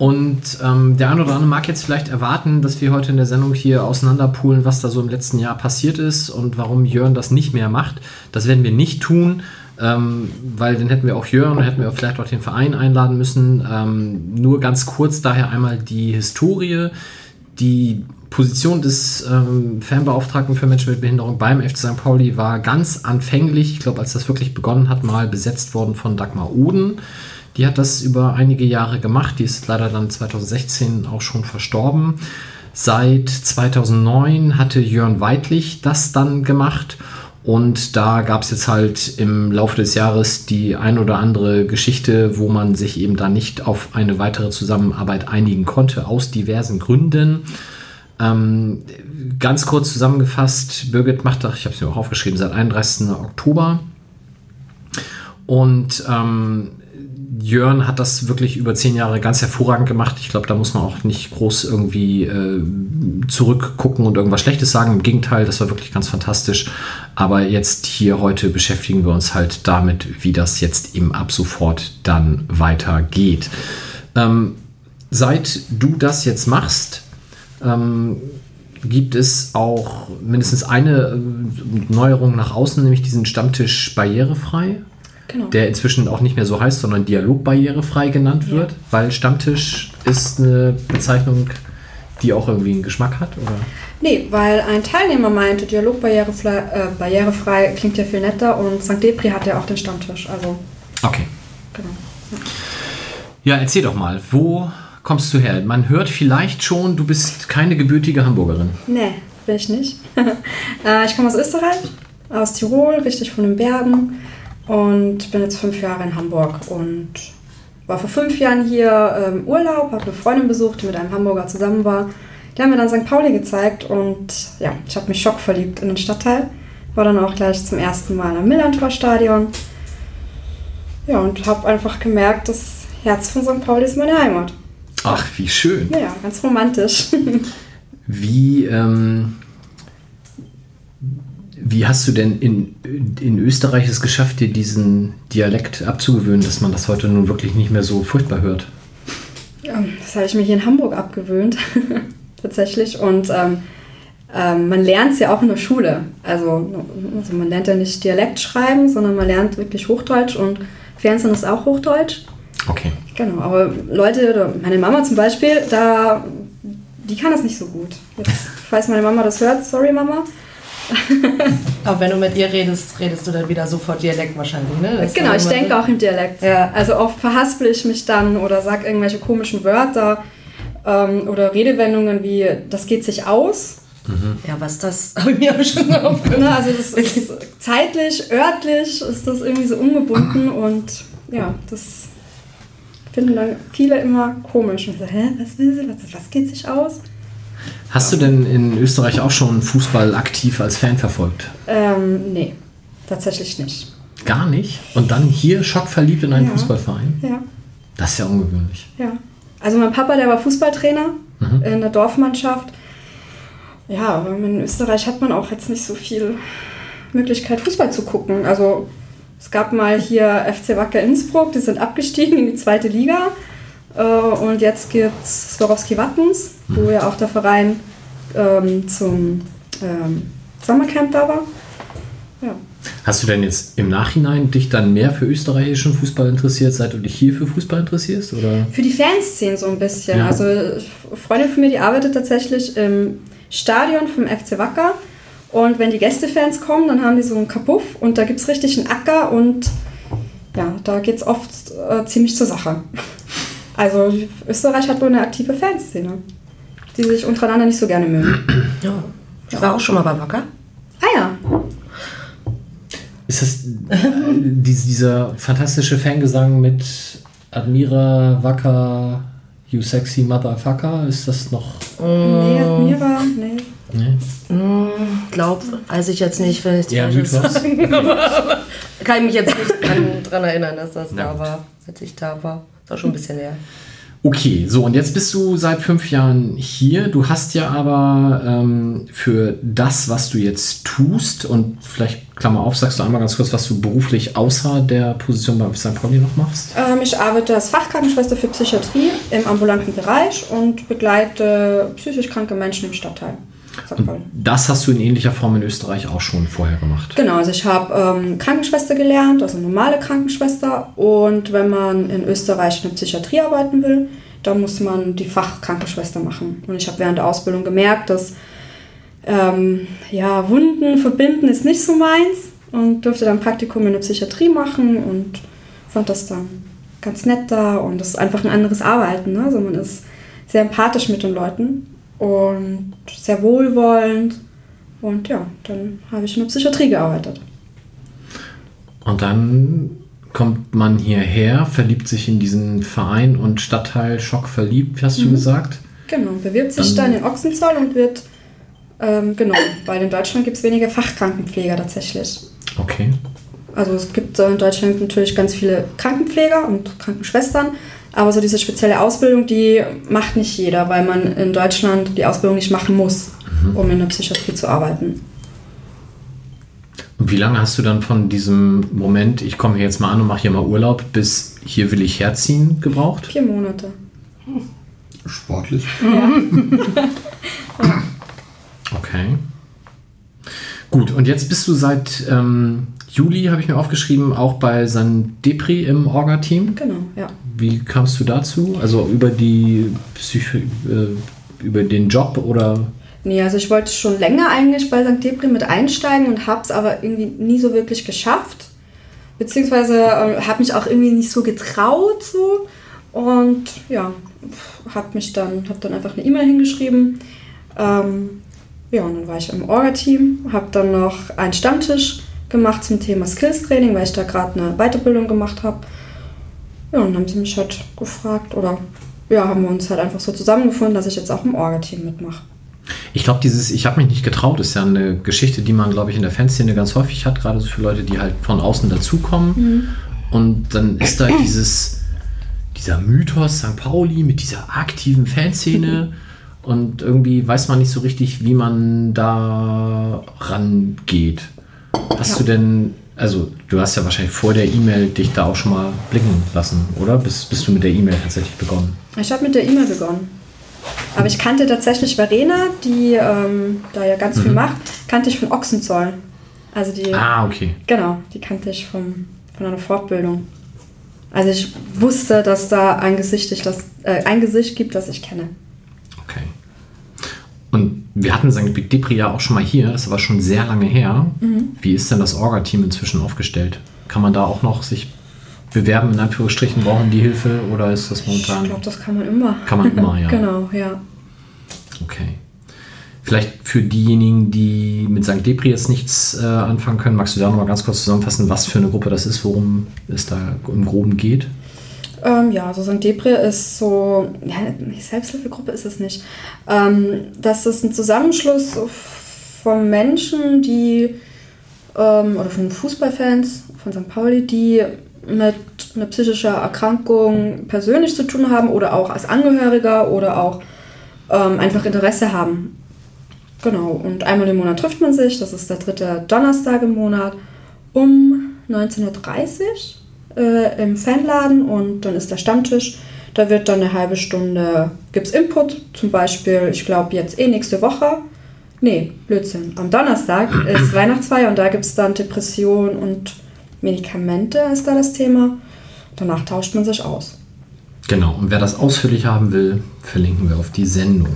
Und ähm, der eine oder andere mag jetzt vielleicht erwarten, dass wir heute in der Sendung hier auseinanderpoolen, was da so im letzten Jahr passiert ist und warum Jörn das nicht mehr macht. Das werden wir nicht tun, ähm, weil dann hätten wir auch Jörn und hätten wir auch vielleicht auch den Verein einladen müssen. Ähm, nur ganz kurz daher einmal die Historie. Die Position des ähm, Fanbeauftragten für Menschen mit Behinderung beim F C Sankt Pauli war ganz anfänglich, ich glaube, als das wirklich begonnen hat, mal besetzt worden von Dagmar Oden. Die hat das über einige Jahre gemacht. Die ist leider dann zwanzig sechzehn auch schon verstorben. Seit zweitausendneun hatte Jörn Weidlich das dann gemacht. Und da gab es jetzt halt im Laufe des Jahres die ein oder andere Geschichte, wo man sich eben da nicht auf eine weitere Zusammenarbeit einigen konnte, aus diversen Gründen. Ähm, ganz kurz zusammengefasst, Birgit macht das, ich habe es mir auch aufgeschrieben, seit einunddreißigsten Oktober. Und ähm, Jörn hat das wirklich über zehn Jahre ganz hervorragend gemacht. Ich glaube, da muss man auch nicht groß irgendwie äh, zurückgucken und irgendwas Schlechtes sagen. Im Gegenteil, das war wirklich ganz fantastisch. Aber jetzt hier heute beschäftigen wir uns halt damit, wie das jetzt eben ab sofort dann weitergeht. Ähm, seit du das jetzt machst, ähm, gibt es auch mindestens eine äh, Neuerung nach außen, nämlich diesen Stammtisch barrierefrei. Genau. Der inzwischen auch nicht mehr so heißt, sondern dialogbarrierefrei genannt wird, ja. Weil Stammtisch ist eine Bezeichnung, die auch irgendwie einen Geschmack hat, oder? Nee, weil ein Teilnehmer meinte, dialogbarrierefrei äh, barrierefrei klingt ja viel netter und Sankt Depri hat ja auch den Stammtisch, also... Okay. Genau. Ja. ja, erzähl doch mal, wo kommst du her? Man hört vielleicht schon, du bist keine gebürtige Hamburgerin. Nee, bin ich nicht. äh, ich komme aus Österreich, aus Tirol, richtig von den Bergen. Und bin jetzt fünf Jahre in Hamburg und war vor fünf Jahren hier im ähm, Urlaub, habe eine Freundin besucht, die mit einem Hamburger zusammen war. Die haben mir dann Sankt Pauli gezeigt und ja, ich habe mich schockverliebt in den Stadtteil. War dann auch gleich zum ersten Mal am Millerntor-Stadion. Ja, und habe einfach gemerkt, das Herz von Sankt Pauli ist meine Heimat. Ach, wie schön. Ja, ganz romantisch. Wie, ähm... Wie hast du denn in, in Österreich es geschafft, dir diesen Dialekt abzugewöhnen, dass man das heute nun wirklich nicht mehr so furchtbar hört? Ja, das habe ich mir hier in Hamburg abgewöhnt, tatsächlich. Und ähm, ähm, man lernt es ja auch in der Schule. Also, also man lernt ja nicht Dialekt schreiben, sondern man lernt wirklich Hochdeutsch und Fernsehen ist auch Hochdeutsch. Okay. Genau, aber Leute, meine Mama zum Beispiel, da, die kann das nicht so gut. Jetzt, falls meine Mama das hört, sorry Mama. Aber wenn du mit ihr redest, redest du dann wieder sofort Dialekt wahrscheinlich, ne? Das genau, ich denke auch im Dialekt. Ja. Also oft verhaspel ich mich dann oder sage irgendwelche komischen Wörter ähm, oder Redewendungen wie, das geht sich aus. Mhm. Ja, was das, habe ich mir auch schon aufgehört. Also das ist zeitlich, örtlich ist das irgendwie so ungebunden und ja, das finden dann viele immer komisch. Und so, hä, was will sie, was, was geht sich aus? Hast du denn in Österreich auch schon Fußball aktiv als Fan verfolgt? Ähm, nee, tatsächlich nicht. Gar nicht? Und dann hier schockverliebt in einen ja. Fußballverein? Ja. Das ist ja ungewöhnlich. Ja. Also mein Papa, der war Fußballtrainer mhm. in der Dorfmannschaft. Ja, aber in Österreich hat man auch jetzt nicht so viel Möglichkeit, Fußball zu gucken. Also es gab mal hier F C Wacker Innsbruck, die sind abgestiegen in die zweite Liga. Und jetzt gibt es Swarovski Wattens, wo ja auch der Verein ähm, zum ähm, Sommercamp da war. Ja. Hast du denn jetzt im Nachhinein dich dann mehr für österreichischen Fußball interessiert, seit du dich hier für Fußball interessierst? Oder? Für die Fanszene so ein bisschen. Ja. Also eine Freundin von mir, die arbeitet tatsächlich im Stadion vom F C Wacker. Und wenn die Gästefans kommen, dann haben die so einen Kapuff und da gibt es richtig einen Acker und ja, da geht es oft äh, ziemlich zur Sache. Also Österreich hat wohl eine aktive Fanszene, die sich untereinander nicht so gerne mögen. Ja, ich war auch schon mal bei Wacker. Ah ja. Ist das äh, dieser fantastische Fangesang mit Admira, Wacker, You Sexy Motherfucker? Ist das noch... Nee, Admira, nee. Nee? Mm, glaub, weiß ich jetzt nicht, wenn ich ja, sagen. Kann ich mich jetzt nicht dran, dran erinnern, dass das Na da gut. war, als ich da war. Das war schon ein bisschen her. Okay, so und jetzt bist du seit fünf Jahren hier. Du hast ja aber ähm, für das, was du jetzt tust und vielleicht, Klammer auf, sagst du einmal ganz kurz, was du beruflich außer der Position bei Sankt Pauli noch machst? Ähm, ich arbeite als Fachkrankenschwester für Psychiatrie im ambulanten Bereich und begleite psychisch kranke Menschen im Stadtteil Sankt Pauli. Das hast du in ähnlicher Form in Österreich auch schon vorher gemacht? Genau, also ich habe ähm, Krankenschwester gelernt, also normale Krankenschwester. Und wenn man in Österreich in der Psychiatrie arbeiten will, dann muss man die Fachkrankenschwester machen. Und ich habe während der Ausbildung gemerkt, dass ähm, ja, Wunden verbinden ist nicht so meins und durfte dann ein Praktikum in der Psychiatrie machen und fand das dann ganz nett da. Und das ist einfach ein anderes Arbeiten, ne? Also man ist sehr empathisch mit den Leuten und sehr wohlwollend. Und ja, dann habe ich in der Psychiatrie gearbeitet. Und dann kommt man hierher, verliebt sich in diesen Verein und Stadtteil schockverliebt, hast du mhm. gesagt? Genau, bewirbt sich dann, dann in Ochsenzoll und wird ähm, genommen, weil in Deutschland gibt es weniger Fachkrankenpfleger tatsächlich. Okay. Also es gibt in Deutschland natürlich ganz viele Krankenpfleger und Krankenschwestern, aber so diese spezielle Ausbildung, die macht nicht jeder, weil man in Deutschland die Ausbildung nicht machen muss, mhm. um in der Psychiatrie zu arbeiten. Und wie lange hast du dann von diesem Moment, ich komme hier jetzt mal an und mache hier mal Urlaub, bis hier will ich herziehen, gebraucht? Vier Monate. Sportlich. Ja. Okay. Gut, und jetzt bist du seit ähm, Juli, habe ich mir aufgeschrieben, auch bei Sankt Depri im Orga-Team. Genau, ja. Wie kamst du dazu? Also über die Psycho- äh, über den Job oder? Nee, also ich wollte schon länger eigentlich bei Sankt Depri mit einsteigen und habe es aber irgendwie nie so wirklich geschafft. Beziehungsweise äh, habe mich auch irgendwie nicht so getraut so. Und ja, habe mich dann, habe dann einfach eine E-Mail hingeschrieben. Ähm, ja, und dann war ich im Orga-Team, habe dann noch einen Stammtisch gemacht zum Thema Skills-Training, weil ich da gerade eine Weiterbildung gemacht habe. Ja, und dann haben sie mich halt gefragt oder ja, haben wir uns halt einfach so zusammengefunden, dass ich jetzt auch im Orga-Team mitmache. Ich glaube, dieses Ich habe mich nicht getraut ist ja eine Geschichte, die man, glaube ich, in der Fanszene ganz häufig hat, gerade so für Leute, die halt von außen dazukommen. Mhm. Und dann ist da dieses, dieser Mythos Sankt Pauli mit dieser aktiven Fanszene und irgendwie weiß man nicht so richtig, wie man da rangeht. Hast ja. du denn, also du hast ja wahrscheinlich vor der E-Mail dich da auch schon mal blicken lassen, oder? Bist, bist du mit der E-Mail tatsächlich begonnen? Ich habe mit der E-Mail begonnen. Aber ich kannte tatsächlich Verena, die ähm, da ja ganz mhm. viel macht, kannte ich von Ochsenzoll. Also die, ah, okay. Genau, die kannte ich vom, von einer Fortbildung. Also ich wusste, dass da ein Gesicht, ich das, äh, ein Gesicht gibt, das ich kenne. Okay. Und wir hatten Sankt Depri ja auch schon mal hier, das ist aber schon sehr lange her. Mhm. Wie ist denn das Orga-Team inzwischen aufgestellt? Kann man da auch noch sich bewerben, in Anführungsstrichen, brauchen die Hilfe oder ist das momentan? Ich glaube, das kann man immer. Kann man immer, ja. Genau, ja. Okay. Vielleicht für diejenigen, die mit Sankt Depri jetzt nichts äh, anfangen können, magst du da noch mal ganz kurz zusammenfassen, was für eine Gruppe das ist, worum es da im Groben geht? Ähm, ja, also Sankt Depri ist so, ja, eine Selbsthilfegruppe ist es nicht. Ähm, das ist ein Zusammenschluss von Menschen, die, ähm, oder von Fußballfans von Sankt Pauli, die mit einer psychischen Erkrankung persönlich zu tun haben oder auch als Angehöriger oder auch ähm, einfach Interesse haben. Genau, und einmal im Monat trifft man sich, das ist der dritte Donnerstag im Monat um neunzehn Uhr dreißig äh, im Fanladen und dann ist der Stammtisch. Da wird dann eine halbe Stunde, gibt es Input, zum Beispiel, ich glaube jetzt eh nächste Woche, nee, Blödsinn, am Donnerstag ist Weihnachtsfeier und da gibt es dann Depression und Medikamente ist da das Thema. Danach tauscht man sich aus. Genau, und wer das ausführlich haben will, verlinken wir auf die Sendung.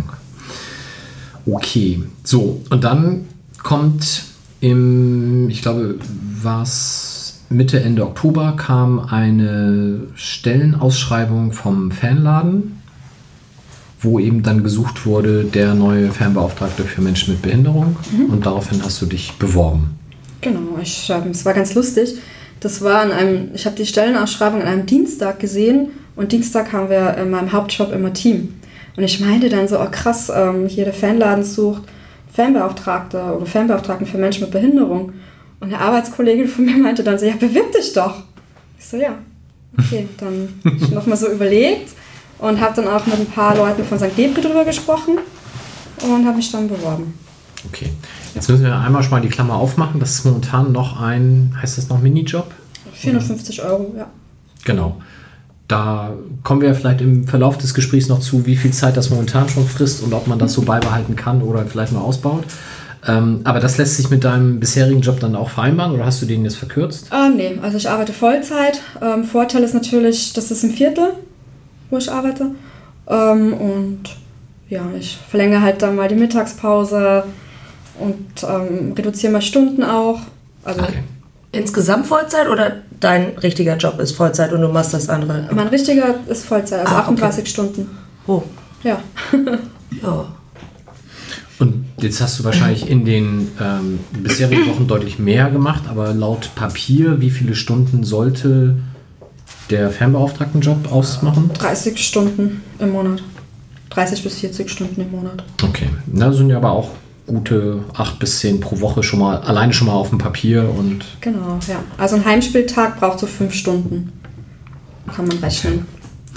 Okay, so, und dann kommt im, ich glaube, war es Mitte, Ende Oktober, kam eine Stellenausschreibung vom Fanladen, wo eben dann gesucht wurde, der neue Fanbeauftragte für Menschen mit Behinderung. Mhm. Und daraufhin hast du dich beworben. Genau, ich, es war ganz lustig. Das war an einem, ich habe die Stellenausschreibung an einem Dienstag gesehen und Dienstag haben wir in meinem Hauptjob immer Team. Und ich meinte dann so, oh krass, ähm, hier der Fanladen sucht Fanbeauftragte oder Fanbeauftragten für Menschen mit Behinderung. Und eine Arbeitskollegin von mir meinte dann so, ja, bewirb dich doch. Ich so, ja, okay, dann habe ich nochmal so überlegt und habe dann auch mit ein paar Leuten von Sankt Gebri drüber gesprochen und habe mich dann beworben. Okay, jetzt müssen wir einmal schon mal die Klammer aufmachen. Das ist momentan noch ein, heißt das noch Minijob? vierhundertfünfzig Euro, ja. Genau. Da kommen wir vielleicht im Verlauf des Gesprächs noch zu, wie viel Zeit das momentan schon frisst und ob man das so beibehalten kann oder vielleicht mal ausbaut. Ähm, aber das lässt sich mit deinem bisherigen Job dann auch vereinbaren oder hast du den jetzt verkürzt? Ähm, nee, also ich arbeite Vollzeit. Ähm, Vorteil ist natürlich, das ist im Viertel, wo ich arbeite. Ähm, und ja, ich verlängere halt dann mal die Mittagspause und ähm, reduziere mal Stunden auch. Also Okay. Insgesamt Vollzeit oder dein richtiger Job ist Vollzeit und du machst das andere? mein richtiger ist Vollzeit, also Ah, okay. achtunddreißig Stunden. Oh, Ja. ja. Und jetzt hast du wahrscheinlich in den ähm, bisherigen Wochen deutlich mehr gemacht, aber laut Papier, wie viele Stunden sollte der Fernbeauftragtenjob ausmachen? dreißig Stunden im Monat. dreißig bis vierzig Stunden im Monat. Okay, da sind ja aber auch gute acht bis zehn pro Woche schon mal, alleine schon mal auf dem Papier und Genau, ja. Also ein Heimspieltag braucht so fünf Stunden. Kann man rechnen.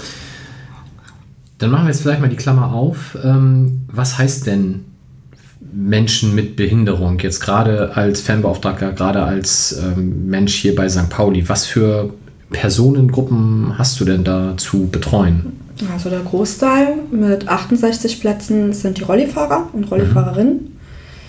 dann machen wir jetzt vielleicht mal die Klammer auf. Ähm, was heißt denn Menschen mit Behinderung, jetzt gerade als Fanbeauftragter, gerade als ähm, Mensch hier bei Sankt Pauli? Was für Personengruppen hast du denn da zu betreuen? Also der Großteil mit achtundsechzig Plätzen sind die Rollifahrer und Rollifahrerinnen.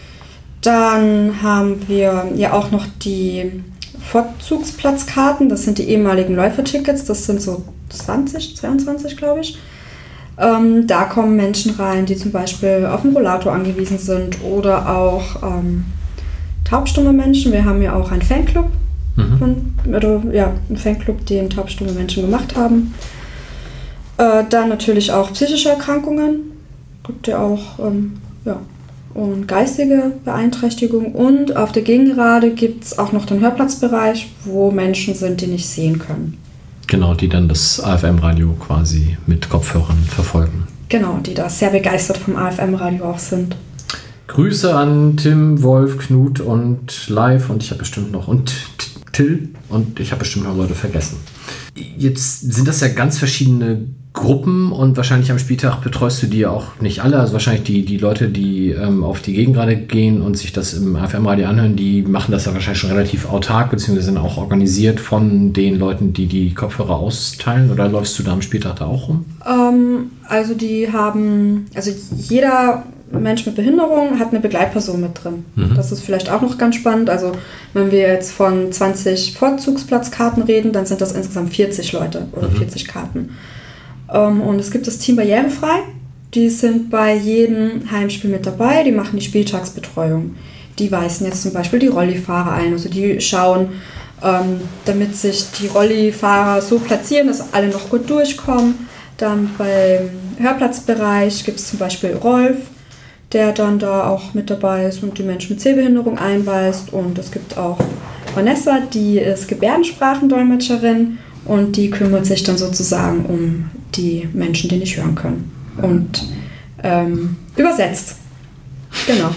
Dann haben wir ja auch noch die Vorzugsplatzkarten, das sind die ehemaligen Läufertickets, das sind so zwanzig, zweiundzwanzig glaube ich. Ähm, da kommen Menschen rein, die zum Beispiel auf einen Rollator angewiesen sind oder auch ähm, taubstumme Menschen. Wir haben ja auch einen Fanclub, Mhm. von, oder, ja, einen Fanclub, den taubstumme Menschen gemacht haben. Äh, dann natürlich auch psychische Erkrankungen, gibt ja auch, ähm, ja, und geistige Beeinträchtigung. Und auf der Gegengerade gibt es auch noch den Hörplatzbereich, wo Menschen sind, die nicht sehen können. Genau, die dann das A F M-Radio quasi mit Kopfhörern verfolgen. Genau, die da sehr begeistert vom A F M-Radio auch sind. Grüße an Tim, Wolf, Knut und Live und ich habe bestimmt noch und T- Till und ich habe bestimmt noch Leute vergessen. Jetzt sind das ja ganz verschiedene Gruppen und wahrscheinlich am Spieltag betreust du die ja auch nicht alle. Also wahrscheinlich die, die Leute, die ähm, auf die Gegengrade gehen und sich das im A F M-Radio anhören, die machen das ja wahrscheinlich schon relativ autark, beziehungsweise sind auch organisiert von den Leuten, die die Kopfhörer austeilen. Oder läufst du da am Spieltag da auch rum? Ähm, also die haben, also jeder Mensch mit Behinderung hat eine Begleitperson mit drin. Mhm. Das ist vielleicht auch noch ganz spannend. Also wenn wir jetzt von zwanzig Vorzugsplatzkarten reden, dann sind das insgesamt vierzig Leute oder Mhm. vierzig Karten. Ähm, und es gibt das Team Barrierefrei. Die sind bei jedem Heimspiel mit dabei. Die machen die Spieltagsbetreuung. Die weisen jetzt zum Beispiel die Rollifahrer ein. Also die schauen, ähm, damit sich die Rollifahrer so platzieren, dass alle noch gut durchkommen. Dann beim Hörplatzbereich gibt es zum Beispiel Rolf, der dann da auch mit dabei ist und die Menschen mit Sehbehinderung einweist. Und es gibt auch Vanessa, die ist Gebärdensprachendolmetscherin und die kümmert sich dann sozusagen um die Menschen, die nicht hören können. Und ähm, übersetzt. Genau.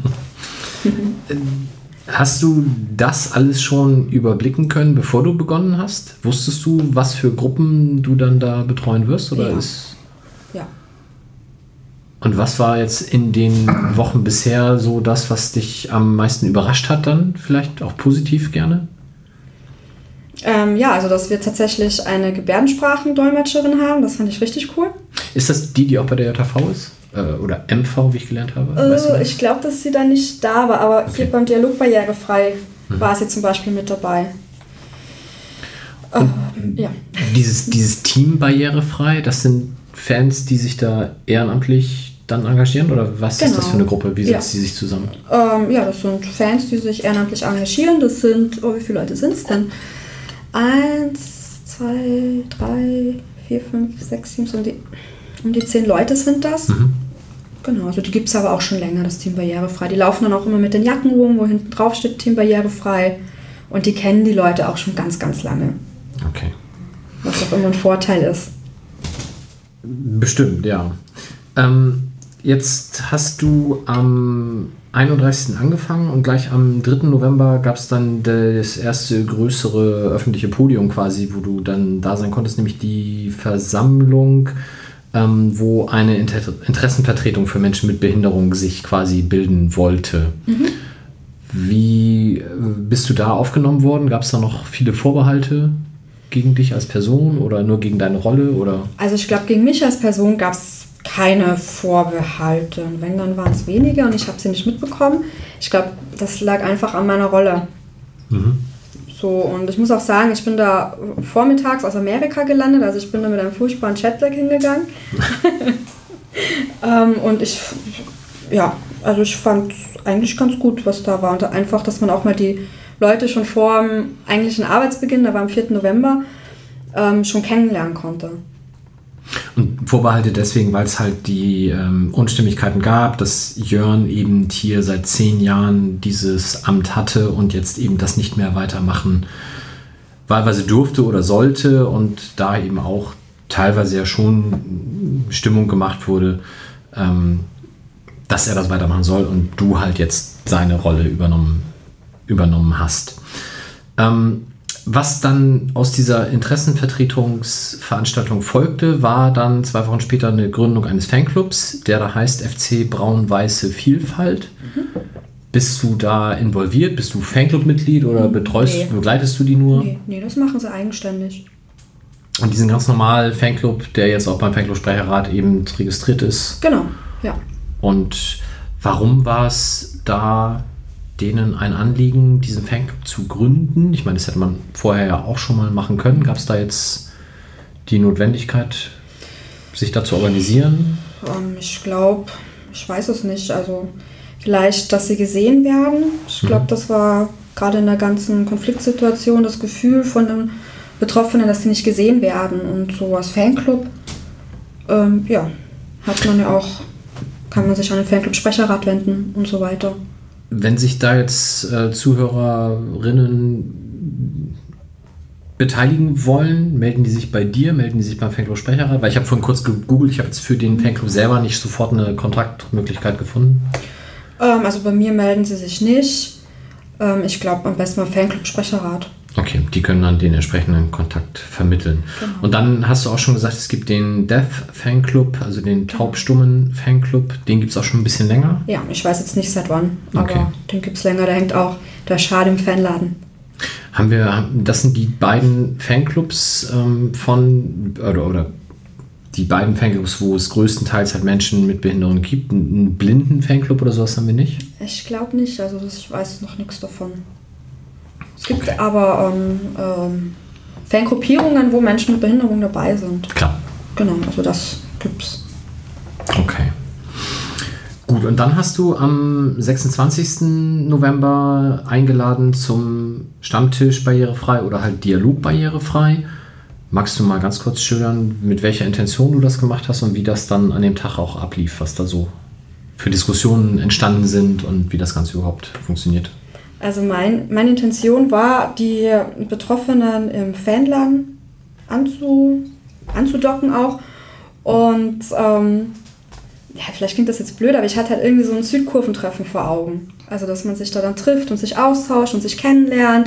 Hast du das alles schon überblicken können, bevor du begonnen hast? Wusstest du, was für Gruppen du dann da betreuen wirst? Oder Ja. ist Ja. Und was war jetzt in den Wochen bisher so das, was dich am meisten überrascht hat dann? Vielleicht auch positiv gerne? Ähm, ja, also dass wir tatsächlich eine Gebärdensprachendolmetscherin haben, das fand ich richtig cool. Ist das die, die auch bei der J H V ist? Äh, oder M V, wie ich gelernt habe? Weißt du Äh, das? ich glaube, dass sie da nicht da war, aber Okay. hier beim Dialog Barrierefrei Mhm. war sie zum Beispiel mit dabei. Äh, ja. Dieses, dieses Team barrierefrei, das sind Fans, die sich da ehrenamtlich dann engagieren? Oder was ist Genau. das für eine Gruppe? Wie Ja. setzt sie sich zusammen? Ähm, ja, das sind Fans, die sich ehrenamtlich engagieren. Das sind, oh, wie viele Leute sind es denn? Eins, zwei, drei, vier, fünf, sechs, sieben, so um die, um die zehn Leute sind das. Mhm. Genau, also die gibt es aber auch schon länger, das Team Barrierefrei. Die laufen dann auch immer mit den Jacken rum, wo hinten drauf steht Team Barrierefrei. Und die kennen die Leute auch schon ganz, ganz lange. Okay. Was auch immer ein Vorteil ist. Bestimmt, ja. Ähm, jetzt hast du am einunddreißigsten angefangen und gleich am dritten November gab es dann das erste größere öffentliche Podium quasi, wo du dann da sein konntest, nämlich die Versammlung ähm, wo eine Inter- Interessenvertretung für Menschen mit Behinderung sich quasi bilden wollte. Mhm. Wie äh, bist du da aufgenommen worden? Gab es da noch viele Vorbehalte gegen dich als Person oder nur gegen deine Rolle? Oder? Also ich glaube, gegen mich als Person gab es keine Vorbehalte. Und wenn, dann waren es wenige und ich habe sie nicht mitbekommen. Ich glaube, das lag einfach an meiner Rolle. Mhm. So, und ich muss auch sagen, ich bin da vormittags aus Amerika gelandet, also ich bin da mit einem furchtbaren Jetlag hingegangen. ähm, und ich, ja, also ich fand eigentlich ganz gut, was da war. Und einfach, dass man auch mal die Leute schon vor dem eigentlichen Arbeitsbeginn, da war am vierten November, ähm, schon kennenlernen konnte. Und Vorbehalte deswegen, weil es halt die ähm, Unstimmigkeiten gab, dass Jörn eben hier seit zehn Jahren dieses Amt hatte und jetzt eben das nicht mehr weitermachen wahlweise durfte oder sollte und da eben auch teilweise ja schon Stimmung gemacht wurde, ähm, dass er das weitermachen soll und du halt jetzt seine Rolle übernommen, übernommen hast. Ähm, Was dann aus dieser Interessenvertretungsveranstaltung folgte, war dann zwei Wochen später eine Gründung eines Fanclubs, der da heißt F C Braun-Weiße Vielfalt. Mhm. Bist du da involviert? Bist du Fanclub-Mitglied oder betreust, nee. begleitest du die nur? Nee, nee, das machen sie eigenständig. Und diesen ganz normalen Fanclub, der jetzt auch beim Fanclub-Sprecherrat eben registriert ist? Genau, ja. Und warum war es da denen ein Anliegen, diesen Fanclub zu gründen? Ich meine, das hätte man vorher ja auch schon mal machen können. Gab es da jetzt die Notwendigkeit, sich da zu organisieren? Ähm, ich glaube, ich weiß es nicht. Also vielleicht, dass sie gesehen werden. Ich glaube, mhm. das war gerade in der ganzen Konfliktsituation das Gefühl von den Betroffenen, dass sie nicht gesehen werden. Und so als Fanclub, ähm, ja, hat man ja auch, kann man sich an den Fanclub-Sprecherrat wenden und so weiter. Wenn sich da jetzt äh, Zuhörerinnen beteiligen wollen, melden die sich bei dir, melden die sich beim Fanclub-Sprecherrat? Weil ich habe vorhin kurz gegoogelt, ich habe jetzt für den Fanclub selber nicht sofort eine Kontaktmöglichkeit gefunden. Ähm, also bei mir melden sie sich nicht. Ähm, ich glaube am besten beim Fanclub-Sprecherrat. Okay, die können dann den entsprechenden Kontakt vermitteln. Genau. Und dann hast du auch schon gesagt, es gibt den Deaf-Fanclub, also den taubstummen-Fanclub. Den gibt es auch schon ein bisschen länger? Ja, ich weiß jetzt nicht seit wann, aber okay. Den gibt es länger. Der hängt auch der Schade im Fanladen. Haben wir, das sind die beiden Fanclubs ähm, von, oder, oder die beiden Fanclubs, wo es größtenteils halt Menschen mit Behinderung gibt. Einen blinden Fanclub oder sowas haben wir nicht? Ich glaube nicht, also ich weiß noch nichts davon. Es gibt okay. aber ähm, ähm, Fangruppierungen, wo Menschen mit Behinderung dabei sind. Klar. Genau, also das gibt's. Okay. Gut, und dann hast du am sechsundzwanzigsten November eingeladen zum Stammtisch barrierefrei oder halt Dialog barrierefrei. Magst du mal ganz kurz schildern, mit welcher Intention du das gemacht hast und wie das dann an dem Tag auch ablief, was da so für Diskussionen entstanden sind und wie das Ganze überhaupt funktioniert? Also mein, meine Intention war, die Betroffenen im Fanladen anzu, anzudocken auch. Und ähm, ja, vielleicht klingt das jetzt blöd, aber ich hatte halt irgendwie so ein Südkurventreffen vor Augen. Also dass man sich da dann trifft und sich austauscht und sich kennenlernt.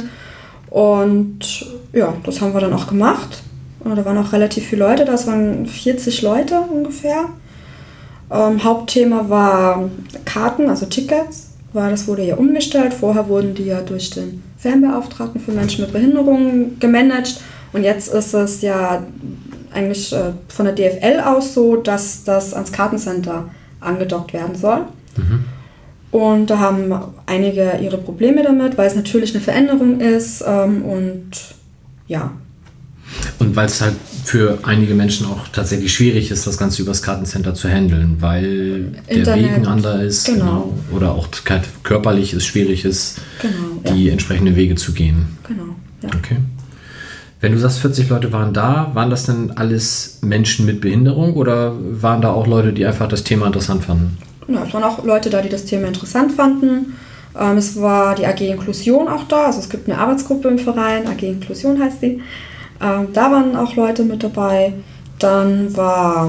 Und ja, das haben wir dann auch gemacht. Und da waren auch relativ viele Leute, das waren vierzig Leute ungefähr. Ähm, Hauptthema war Karten, also Tickets. Weil das wurde ja umgestellt. Vorher wurden die ja durch den Fanbeauftragten für Menschen mit Behinderungen gemanagt. Und jetzt ist es ja eigentlich äh, von der D F L aus so, dass das ans Kartencenter angedockt werden soll. Mhm. Und da haben einige ihre Probleme damit, weil es natürlich eine Veränderung ist. Ähm, und ja. Und weil es halt für einige Menschen auch tatsächlich schwierig ist, das Ganze übers Kartencenter zu handeln, weil Internet, der Weg ein anderer ist, genau. Genau, oder auch körperlich es schwierig ist, genau, die ja. entsprechenden Wege zu gehen. Genau, ja. Okay. Wenn du sagst, vierzig Leute waren da, waren das denn alles Menschen mit Behinderung oder waren da auch Leute, die einfach das Thema interessant fanden? Ja, es waren auch Leute da, die das Thema interessant fanden. Ähm, es war die A G Inklusion auch da, also es gibt eine Arbeitsgruppe im Verein, A G Inklusion heißt die. Ähm, da waren auch Leute mit dabei. Dann war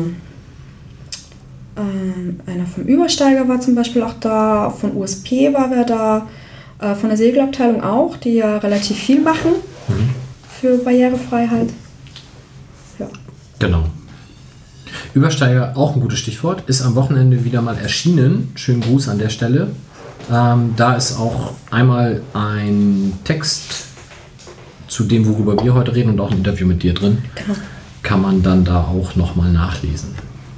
ähm, einer vom Übersteiger war zum Beispiel auch da, von U S P war wer da, äh, von der Segelabteilung auch, die ja relativ viel machen mhm. für Barrierefreiheit. Ja. Genau. Übersteiger, auch ein gutes Stichwort, ist am Wochenende wieder mal erschienen. Schönen Gruß an der Stelle. Ähm, da ist auch einmal ein Text zu dem, worüber wir heute reden und auch ein Interview mit dir drin. Genau. Kann man dann da auch nochmal nachlesen.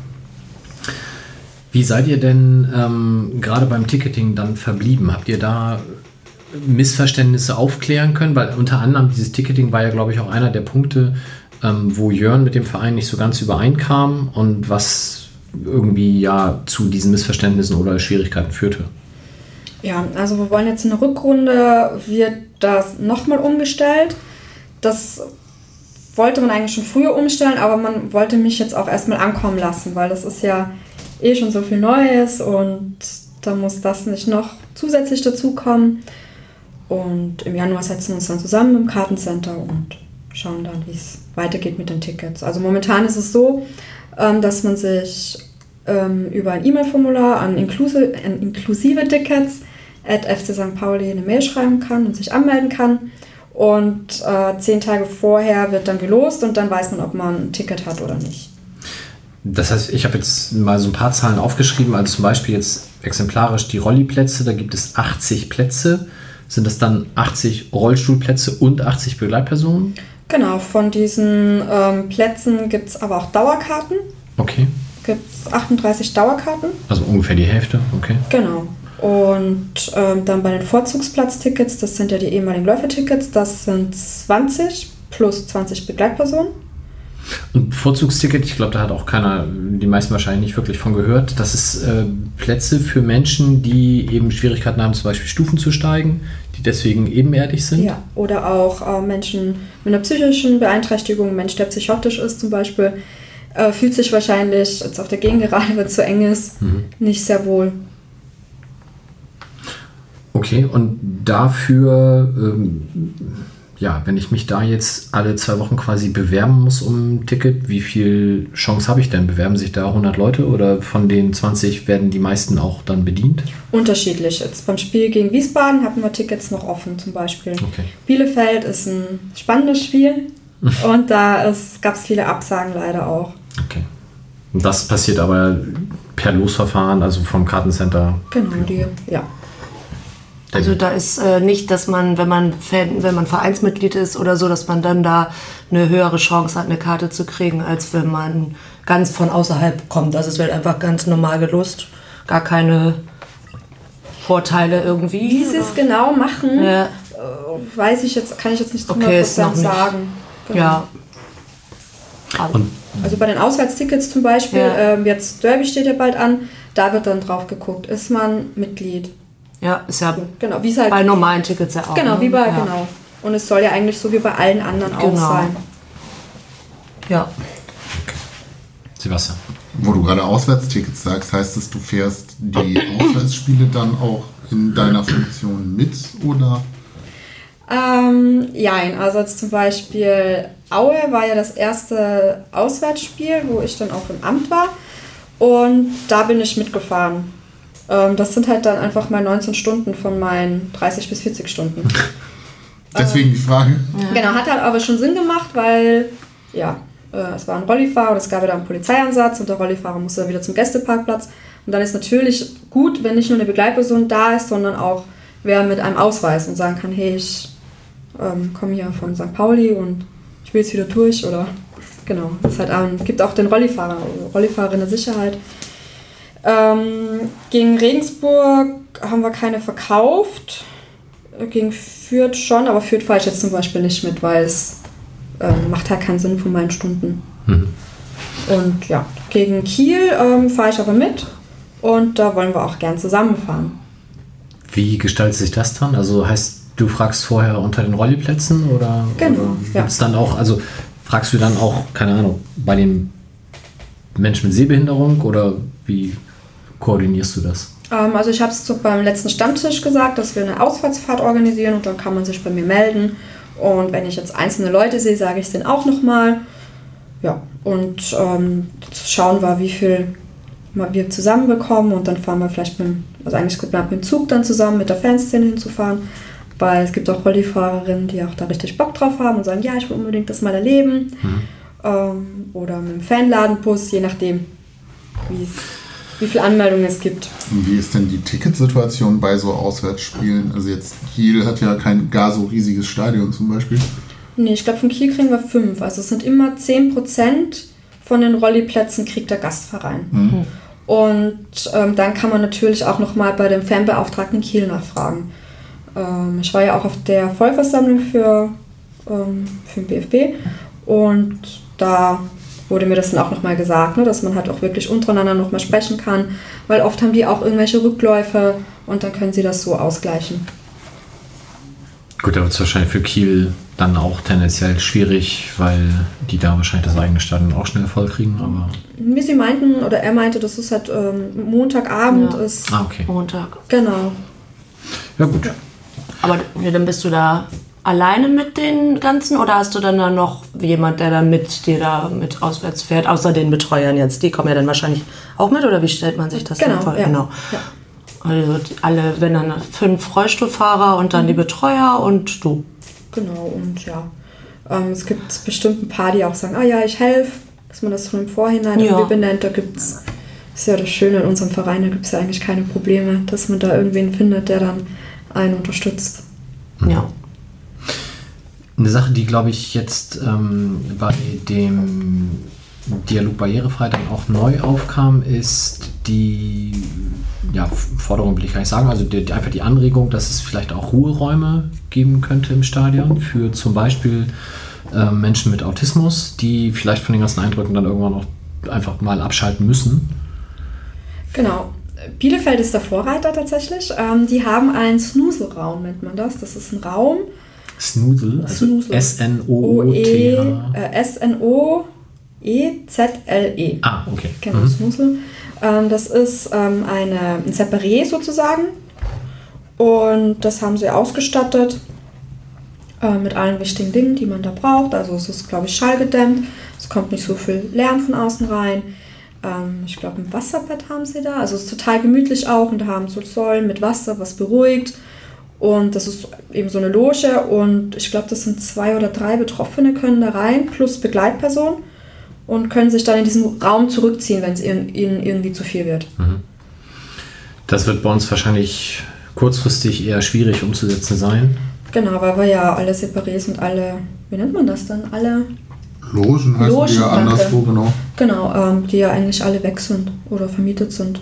Wie seid ihr denn ähm, gerade beim Ticketing dann verblieben? Habt ihr da Missverständnisse aufklären können? Weil unter anderem dieses Ticketing war ja, glaube ich, auch einer der Punkte, ähm, wo Jörn mit dem Verein nicht so ganz übereinkam und was irgendwie ja zu diesen Missverständnissen oder Schwierigkeiten führte. Ja, also wir wollen jetzt in der Rückrunde, wird das nochmal umgestellt. Das wollte man eigentlich schon früher umstellen, aber man wollte mich jetzt auch erstmal ankommen lassen, weil das ist ja eh schon so viel Neues und da muss das nicht noch zusätzlich dazukommen. Und im Januar setzen wir uns dann zusammen im Kartencenter und schauen dann, wie es weitergeht mit den Tickets. Also momentan ist es so, dass man sich über ein E-Mail-Formular an inklusive, an inklusive Tickets at F C Sankt Pauli eine Mail schreiben kann und sich anmelden kann. Und äh, zehn Tage vorher wird dann gelost und dann weiß man, ob man ein Ticket hat oder nicht. Das heißt, ich habe jetzt mal so ein paar Zahlen aufgeschrieben, also zum Beispiel jetzt exemplarisch die Rolliplätze, da gibt es achtzig Plätze. Sind das dann achtzig Rollstuhlplätze und achtzig Begleitpersonen? Genau, von diesen ähm, Plätzen gibt es aber auch Dauerkarten. Okay. Gibt es achtunddreißig Dauerkarten. Also ungefähr die Hälfte, okay. Genau. Und ähm, dann bei den Vorzugsplatztickets, das sind ja die ehemaligen Läufertickets, das sind zwanzig plus zwanzig Begleitpersonen. Und Vorzugsticket, ich glaube, da hat auch keiner, die meisten wahrscheinlich nicht wirklich von gehört. Das ist äh, Plätze für Menschen, die eben Schwierigkeiten haben, zum Beispiel Stufen zu steigen, die deswegen ebenerdig sind. Ja, oder auch äh, Menschen mit einer psychischen Beeinträchtigung, ein Mensch, der psychotisch ist zum Beispiel, äh, fühlt sich wahrscheinlich jetzt auf der Gegengerade, wenn es zu eng ist, mhm. nicht sehr wohl. Okay, und dafür, ähm, ja, wenn ich mich da jetzt alle zwei Wochen quasi bewerben muss um ein Ticket, wie viel Chance habe ich denn? Bewerben sich da hundert Leute oder von den zwanzig werden die meisten auch dann bedient? Unterschiedlich. Jetzt beim Spiel gegen Wiesbaden hatten wir Tickets noch offen zum Beispiel. Okay. Bielefeld ist ein spannendes Spiel und da gab es viele Absagen leider auch. Okay. Und das passiert aber per Losverfahren, also vom Kartencenter? Genau, die, ja. Also da ist äh, nicht, dass man, wenn man Fan, wenn man Vereinsmitglied ist oder so, dass man dann da eine höhere Chance hat, eine Karte zu kriegen, als wenn man ganz von außerhalb kommt. Also es wird einfach ganz normal gelost, gar keine Vorteile irgendwie. Wie sie es genau machen, ja. äh, weiß ich jetzt, kann ich jetzt nicht zu okay, hundert Prozent sagen. Genau. Ja. Und also bei den Auswärtstickets zum Beispiel, ja. ähm, jetzt Derby steht ja bald an, da wird dann drauf geguckt, ist man Mitglied. Ja, ist ja genau, wie es halt bei normalen Tickets ja auch. Genau, ne? wie bei, ja. genau. Und es soll ja eigentlich so wie bei allen anderen Genau. auch sein. Ja. Sebastian. Wo du gerade Auswärtstickets sagst, heißt es, du fährst die Auswärtsspiele dann auch in deiner Funktion mit, oder? Ähm, jein, also jetzt zum Beispiel Aue war ja das erste Auswärtsspiel, wo ich dann auch im Amt war. Und da bin ich mitgefahren. Ähm, das sind halt dann einfach mal neunzehn Stunden von meinen dreißig bis vierzig Stunden. Deswegen die Frage. Ja. Genau, hat halt aber schon Sinn gemacht, weil ja, äh, es war ein Rollifahrer und es gab wieder einen Polizeieinsatz und der Rollifahrer musste dann wieder zum Gästeparkplatz. Und dann ist natürlich gut, wenn nicht nur eine Begleitperson da ist, sondern auch wer mit einem Ausweis und sagen kann, hey, ich ähm, komme hier von Sankt Pauli und ich will jetzt wieder durch oder genau. Es halt, ähm, gibt auch den Rollifahrer, Rollifahrer in der Sicherheit. Ähm, gegen Regensburg haben wir keine verkauft. Gegen Fürth schon, aber Fürth fahre ich jetzt zum Beispiel nicht mit, weil es ähm, macht halt keinen Sinn von meinen Stunden. Mhm. Und ja, gegen Kiel ähm, fahre ich aber mit und da wollen wir auch gern zusammenfahren. Wie gestaltet sich das dann? Also heißt, du fragst vorher unter den Rolliplätzen oder, genau, oder ja. gibt's dann auch, also fragst du dann auch, keine Ahnung, bei den Menschen mit Sehbehinderung oder wie koordinierst du das? Ähm, also ich habe es beim letzten Stammtisch gesagt, dass wir eine Ausfahrtsfahrt organisieren und dann kann man sich bei mir melden. Und wenn ich jetzt einzelne Leute sehe, sage ich es denen auch nochmal. Ja, und ähm, schauen wir, wie viel wir zusammenbekommen und dann fahren wir vielleicht mit, also eigentlich geplant mit dem Zug dann zusammen mit der Fanszene hinzufahren, weil es gibt auch Rollifahrerinnen, die auch da richtig Bock drauf haben und sagen, ja, ich will unbedingt das mal erleben. Mhm. ähm, oder mit dem Fanladenbus, je nachdem, wie viele Anmeldungen es gibt. Und wie ist denn die Ticketsituation bei so Auswärtsspielen? Also jetzt Kiel hat ja kein gar so riesiges Stadion zum Beispiel. Nee, ich glaube von Kiel kriegen wir fünf. Also es sind immer zehn Prozent von den Rolliplätzen kriegt der Gastverein. Mhm. Und ähm, dann kann man natürlich auch nochmal bei dem Fanbeauftragten in Kiel nachfragen. Ähm, ich war ja auch auf der Vollversammlung für, ähm, für den B F B und da wurde mir das dann auch nochmal gesagt, ne, dass man halt auch wirklich untereinander nochmal sprechen kann, weil oft haben die auch irgendwelche Rückläufe und dann können sie das so ausgleichen. Gut, da wird es wahrscheinlich für Kiel dann auch tendenziell schwierig, weil die da wahrscheinlich das eigene Stadion auch schnell voll kriegen. Aber wie sie meinten, oder er meinte, dass es halt ähm, Montagabend ja. ist. Ah, okay. Montag. Genau. Ja, gut. Aber ja, dann bist du da alleine mit den ganzen oder hast du dann da noch jemand, der dann mit dir da mit auswärts fährt, außer den Betreuern jetzt? Die kommen ja dann wahrscheinlich auch mit oder wie stellt man sich das genau, dann vor? Ja. Genau. Ja. Also die, alle, wenn dann fünf Rollstuhlfahrer und dann mhm. die Betreuer und du. Genau, und ja. Ähm, es gibt bestimmt ein paar, die auch sagen, ah ja, ich helfe, dass man das schon im Vorhinein ja. irgendwie benennt. Da gibt es, ist ja das Schöne in unserem Verein, da gibt es ja eigentlich keine Probleme, dass man da irgendwen findet, der dann einen unterstützt. Ja. Eine Sache, die, glaube ich, jetzt ähm, bei dem Dialog Barrierefrei dann auch neu aufkam, ist die ja, Forderung, will ich gar nicht sagen, also die, einfach die Anregung, dass es vielleicht auch Ruheräume geben könnte im Stadion für zum Beispiel äh, Menschen mit Autismus, die vielleicht von den ganzen Eindrücken dann irgendwann auch einfach mal abschalten müssen. Genau. Bielefeld ist der Vorreiter tatsächlich. Ähm, die haben einen Snooze-Raum, nennt man das. Das ist ein Raum. Snoozle, also Snoozle. S N O O T H. S N O E Z L E. Ah, okay. Genau, mhm. Snoozle. Ähm, das ist ähm, eine, ein Separé sozusagen. Und das haben sie ausgestattet äh, mit allen wichtigen Dingen, die man da braucht. Also es ist, glaube ich, schallgedämmt. Es kommt nicht so viel Lärm von außen rein. Ähm, ich glaube, ein Wasserbett haben sie da. Also es ist total gemütlich auch. Und da haben so Säulen mit Wasser, was beruhigt. Und das ist eben so eine Loge. Und ich glaube, das sind zwei oder drei Betroffene können da rein, plus Begleitperson. Und können sich dann in diesen Raum zurückziehen, wenn es ihnen irgendwie zu viel wird. Das wird bei uns wahrscheinlich kurzfristig eher schwierig umzusetzen sein. Genau, weil wir ja alle Separés und alle, wie nennt man das dann? Alle Logen heißen Logen, die ja danke. anderswo, genau. Genau, ähm, die ja eigentlich alle weg sind oder vermietet sind.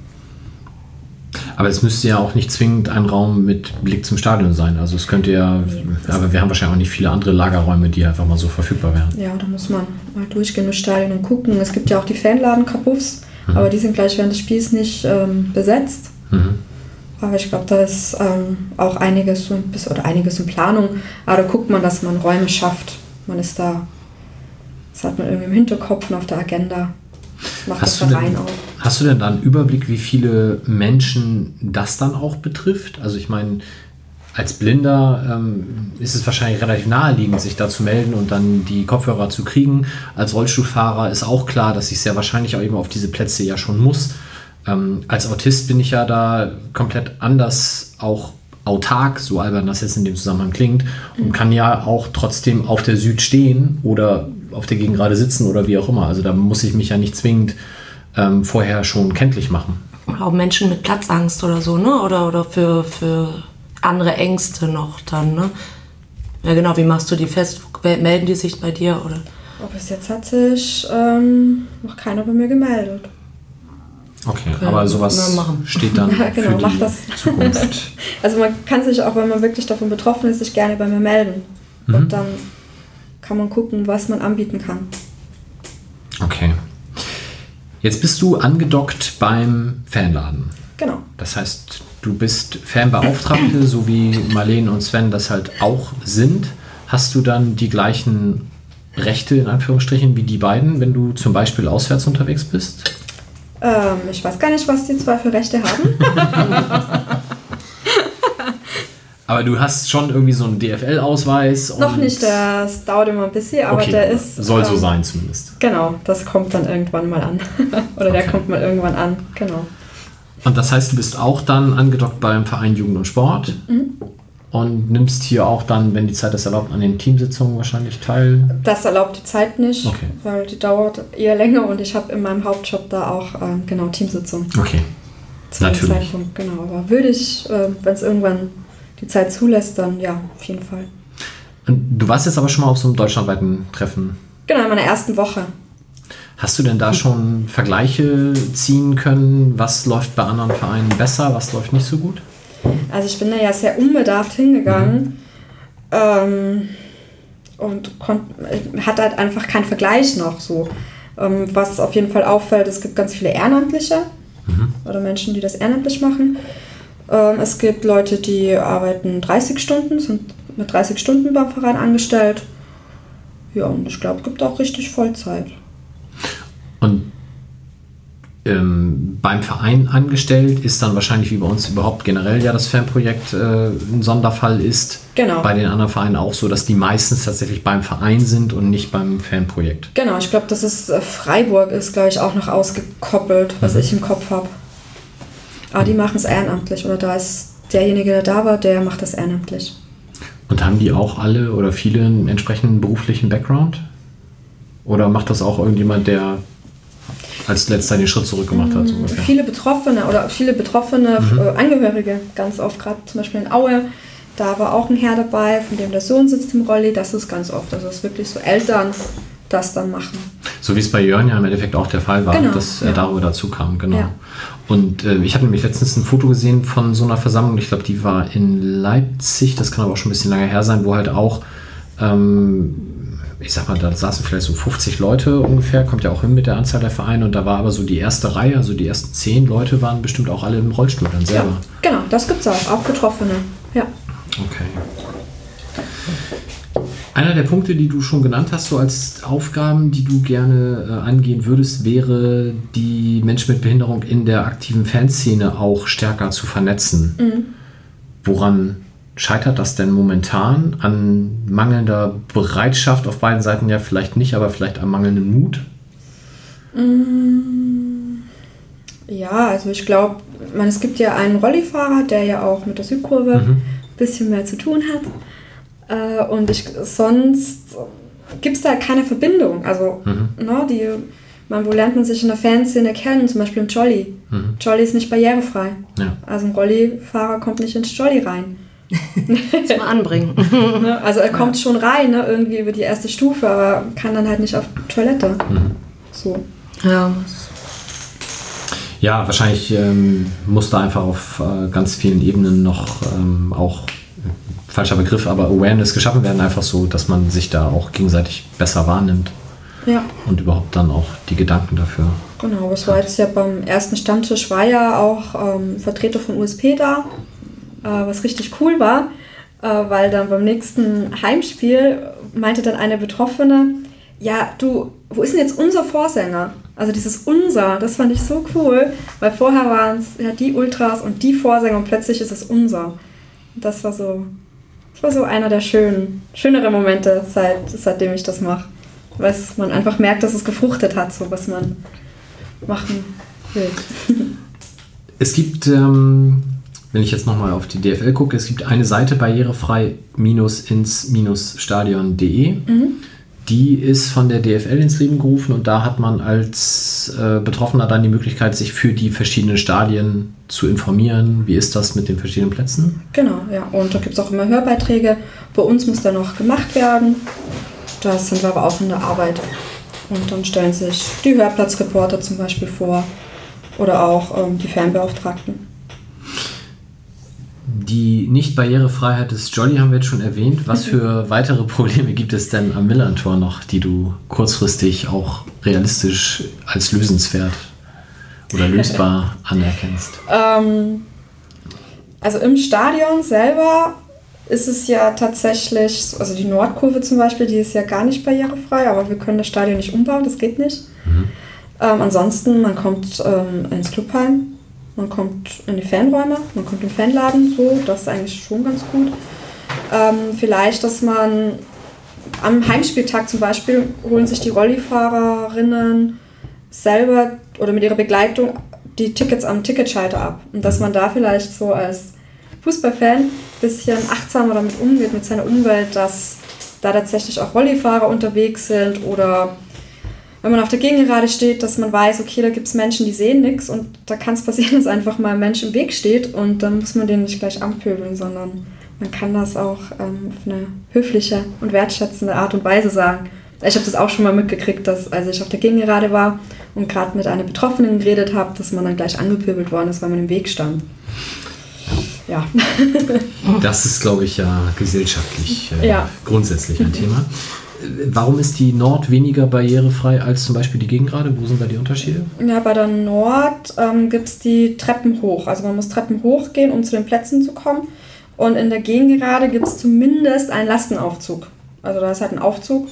Aber es müsste ja auch nicht zwingend ein Raum mit Blick zum Stadion sein. Also es könnte ja, nee, aber wir haben wahrscheinlich auch nicht viele andere Lagerräume, die einfach mal so verfügbar wären. Ja, da muss man mal durchgehen durchs Stadion und gucken. Es gibt ja auch die Fanladen-Kapuffs, mhm. aber die sind gleich während des Spiels nicht ähm, besetzt. Mhm. Aber ich glaube, da ist ähm, auch einiges, oder einiges in Planung. Aber da guckt man, dass man Räume schafft. Man ist da, das hat man irgendwie im Hinterkopf und auf der Agenda. Macht hast, der du Verein denn, auch. hast du denn da einen Überblick, wie viele Menschen das dann auch betrifft? Also ich meine, als Blinder ähm, ist es wahrscheinlich relativ naheliegend, sich da zu melden und dann die Kopfhörer zu kriegen. Als Rollstuhlfahrer ist auch klar, dass ich sehr wahrscheinlich auch eben auf diese Plätze ja schon muss. Ähm, als Autist bin ich ja da komplett anders, auch autark, so albern das jetzt in dem Zusammenhang klingt, und kann ja auch trotzdem auf der Süd stehen oder auf der Gegend gerade sitzen oder wie auch immer. Also da muss ich mich ja nicht zwingend ähm, vorher schon kenntlich machen. Oder auch Menschen mit Platzangst oder so, ne? Oder, oder für, für andere Ängste noch dann, ne? Ja genau, wie machst du die fest? Melden die sich bei dir, oder? Oh, bis jetzt hat sich ähm, noch keiner bei mir gemeldet. Okay, okay, aber sowas steht dann ja, genau, für die mach das. Zukunft. Also man kann sich auch, wenn man wirklich davon betroffen ist, sich gerne bei mir melden. Mhm. Und dann kann man gucken, was man anbieten kann. Okay. Jetzt bist du angedockt beim Fanladen. Genau. Das heißt, du bist Fanbeauftragte, so wie Marlene und Sven das halt auch sind. Hast du dann die gleichen Rechte, in Anführungsstrichen, wie die beiden, wenn du zum Beispiel auswärts unterwegs bist? Ähm, ich weiß gar nicht, was die zwei für Rechte haben. Aber du hast schon irgendwie so einen D F L-Ausweis? Noch nicht, das dauert immer ein bisschen, aber okay, der ist... Soll so ähm, sein zumindest. Genau, das kommt dann irgendwann mal an. Oder okay. Der kommt mal irgendwann an, genau. Und das heißt, du bist auch dann angedockt beim Verein Jugend und Sport. Mhm. und nimmst hier auch dann, wenn die Zeit es erlaubt, an den Teamsitzungen wahrscheinlich teil? Das erlaubt die Zeit nicht, okay. weil die dauert eher länger und ich habe in meinem Hauptjob da auch äh, genau Teamsitzungen. Okay, zu natürlich. Dem Zeitpunkt, genau. Aber würde ich, äh, wenn es irgendwann die Zeit zulässt, dann ja, auf jeden Fall. Und du warst jetzt aber schon mal auf so einem deutschlandweiten Treffen? Genau, in meiner ersten Woche. Hast du denn da schon Vergleiche ziehen können? Was läuft bei anderen Vereinen besser, was läuft nicht so gut? Also ich bin da ja sehr unbedarft hingegangen mhm. ähm, und konnt, hatte halt einfach keinen Vergleich noch so. Ähm, was auf jeden Fall auffällt, es gibt ganz viele Ehrenamtliche mhm. oder Menschen, die das ehrenamtlich machen. Ähm, es gibt Leute, die arbeiten dreißig Stunden, sind mit dreißig Stunden beim Verein angestellt. Ja, und ich glaube, es gibt auch richtig Vollzeit. Und ähm, beim Verein angestellt ist dann wahrscheinlich wie bei uns überhaupt generell ja das Fanprojekt äh, ein Sonderfall ist. Genau. Bei den anderen Vereinen auch so, dass die meistens tatsächlich beim Verein sind und nicht beim Fanprojekt. Genau, ich glaube, das ist äh, Freiburg ist, glaube ich, auch noch ausgekoppelt, was mhm. ich im Kopf habe. Aber die machen es ehrenamtlich oder da ist derjenige, der da war, der macht das ehrenamtlich. Und haben die auch alle oder viele einen entsprechenden beruflichen Background? Oder macht das auch irgendjemand, der als letzter den Schritt zurück gemacht hat? So ungefähr? Viele Betroffene oder viele betroffene mhm. äh, Angehörige, ganz oft, gerade zum Beispiel in Aue, da war auch ein Herr dabei, von dem der Sohn sitzt im Rolli, das ist ganz oft, also es ist wirklich so Eltern das dann machen. So wie es bei Jörn ja im Endeffekt auch der Fall war, genau, dass er ja. darüber dazu kam, genau. Ja. Und äh, ich habe nämlich letztens ein Foto gesehen von so einer Versammlung, ich glaube, die war in Leipzig, das kann aber auch schon ein bisschen lange her sein, wo halt auch, ähm, ich sag mal, da saßen vielleicht so fünfzig Leute ungefähr, kommt ja auch hin mit der Anzahl der Vereine und da war aber so die erste Reihe, also die ersten zehn Leute waren bestimmt auch alle im Rollstuhl dann selber. Ja, genau, das gibt's auch, auch Betroffene, ja. Okay. Einer der Punkte, die du schon genannt hast, so als Aufgaben, die du gerne äh, angehen würdest, wäre, die Menschen mit Behinderung in der aktiven Fanszene auch stärker zu vernetzen. Mhm. Woran scheitert das denn momentan? An mangelnder Bereitschaft auf beiden Seiten ja vielleicht nicht, aber vielleicht am mangelnden Mut? Ja, also ich glaube, es gibt ja einen Rollifahrer, der ja auch mit der Südkurve mhm. ein bisschen mehr zu tun hat. Und ich, sonst gibt es da keine Verbindung. Also, mhm. ne, die, man, wo lernt man sich in der Fanszene kennen? Zum Beispiel im Jolly. Mhm. Jolly ist nicht barrierefrei. Ja. Also ein Rollifahrer kommt nicht ins Jolly rein. Zum Anbringen. Ne, also er kommt ja. schon rein, ne, irgendwie über die erste Stufe, aber kann dann halt nicht auf die Toilette. Mhm. So. Ja. Ja, wahrscheinlich ähm, muss da einfach auf äh, ganz vielen Ebenen noch ähm, auch falscher Begriff, aber Awareness geschaffen werden, einfach so, dass man sich da auch gegenseitig besser wahrnimmt. Ja. Und überhaupt dann auch die Gedanken dafür. Genau, es war jetzt ja beim ersten Stammtisch, war ja auch ähm, Vertreter von U S P da, äh, was richtig cool war, äh, weil dann beim nächsten Heimspiel meinte dann eine Betroffene, ja, du, wo ist denn jetzt unser Vorsänger? Also dieses unser, das fand ich so cool, weil vorher waren es ja die Ultras und die Vorsänger und plötzlich ist es unser. Das war so, das war so einer der schönen, schöneren Momente, seit, seitdem ich das mache. Weil man einfach merkt, dass es gefruchtet hat, so was man machen will. Es gibt, ähm, wenn ich jetzt nochmal auf die D F L gucke, es gibt eine Seite barrierefrei ins Stadion punkt de. Mhm. Die ist von der D F L ins Leben gerufen und da hat man als äh, Betroffener dann die Möglichkeit, sich für die verschiedenen Stadien zu informieren. Wie ist das mit den verschiedenen Plätzen? Genau, ja. Und da gibt es auch immer Hörbeiträge. Bei uns muss da noch gemacht werden. Da sind wir aber auch in der Arbeit. Und dann stellen sich die Hörplatzreporter zum Beispiel vor oder auch ähm, die Fanbeauftragten. Die Nicht-Barrierefreiheit des Jolly haben wir jetzt schon erwähnt. Was für weitere Probleme gibt es denn am Millerntor noch, die du kurzfristig auch realistisch als lösenswert oder lösbar anerkennst? ähm, also im Stadion selber ist es ja tatsächlich, also die Nordkurve zum Beispiel, die ist ja gar nicht barrierefrei, aber wir können das Stadion nicht umbauen, das geht nicht. Mhm. Ähm, ansonsten, man kommt ähm, ins Clubheim. Man kommt in die Fanräume, man kommt im Fanladen, so, das ist eigentlich schon ganz gut. Ähm, vielleicht, dass man am Heimspieltag zum Beispiel holen sich die Rollifahrerinnen selber oder mit ihrer Begleitung die Tickets am Ticketschalter ab. Und dass man da vielleicht so als Fußballfan ein bisschen achtsamer damit umgeht, mit seiner Umwelt, dass da tatsächlich auch Rollifahrer unterwegs sind oder wenn man auf der Gegengerade steht, dass man weiß, okay, da gibt es Menschen, die sehen nichts und da kann es passieren, dass einfach mal ein Mensch im Weg steht und dann muss man den nicht gleich anpöbeln, sondern man kann das auch ähm, auf eine höfliche und wertschätzende Art und Weise sagen. Ich habe das auch schon mal mitgekriegt, dass als ich auf der Gegengerade war und gerade mit einer Betroffenen geredet habe, dass man dann gleich angepöbelt worden ist, weil man im Weg stand. Ja. Das ist, glaube ich, ja gesellschaftlich äh, ja. grundsätzlich ein Thema. Warum ist die Nord weniger barrierefrei als zum Beispiel die Gegengerade? Wo sind da die Unterschiede? Ja, bei der Nord ähm, gibt es die Treppen hoch. Also man muss Treppen hochgehen, um zu den Plätzen zu kommen. Und in der Gegengerade gibt es zumindest einen Lastenaufzug. Also da ist halt ein Aufzug.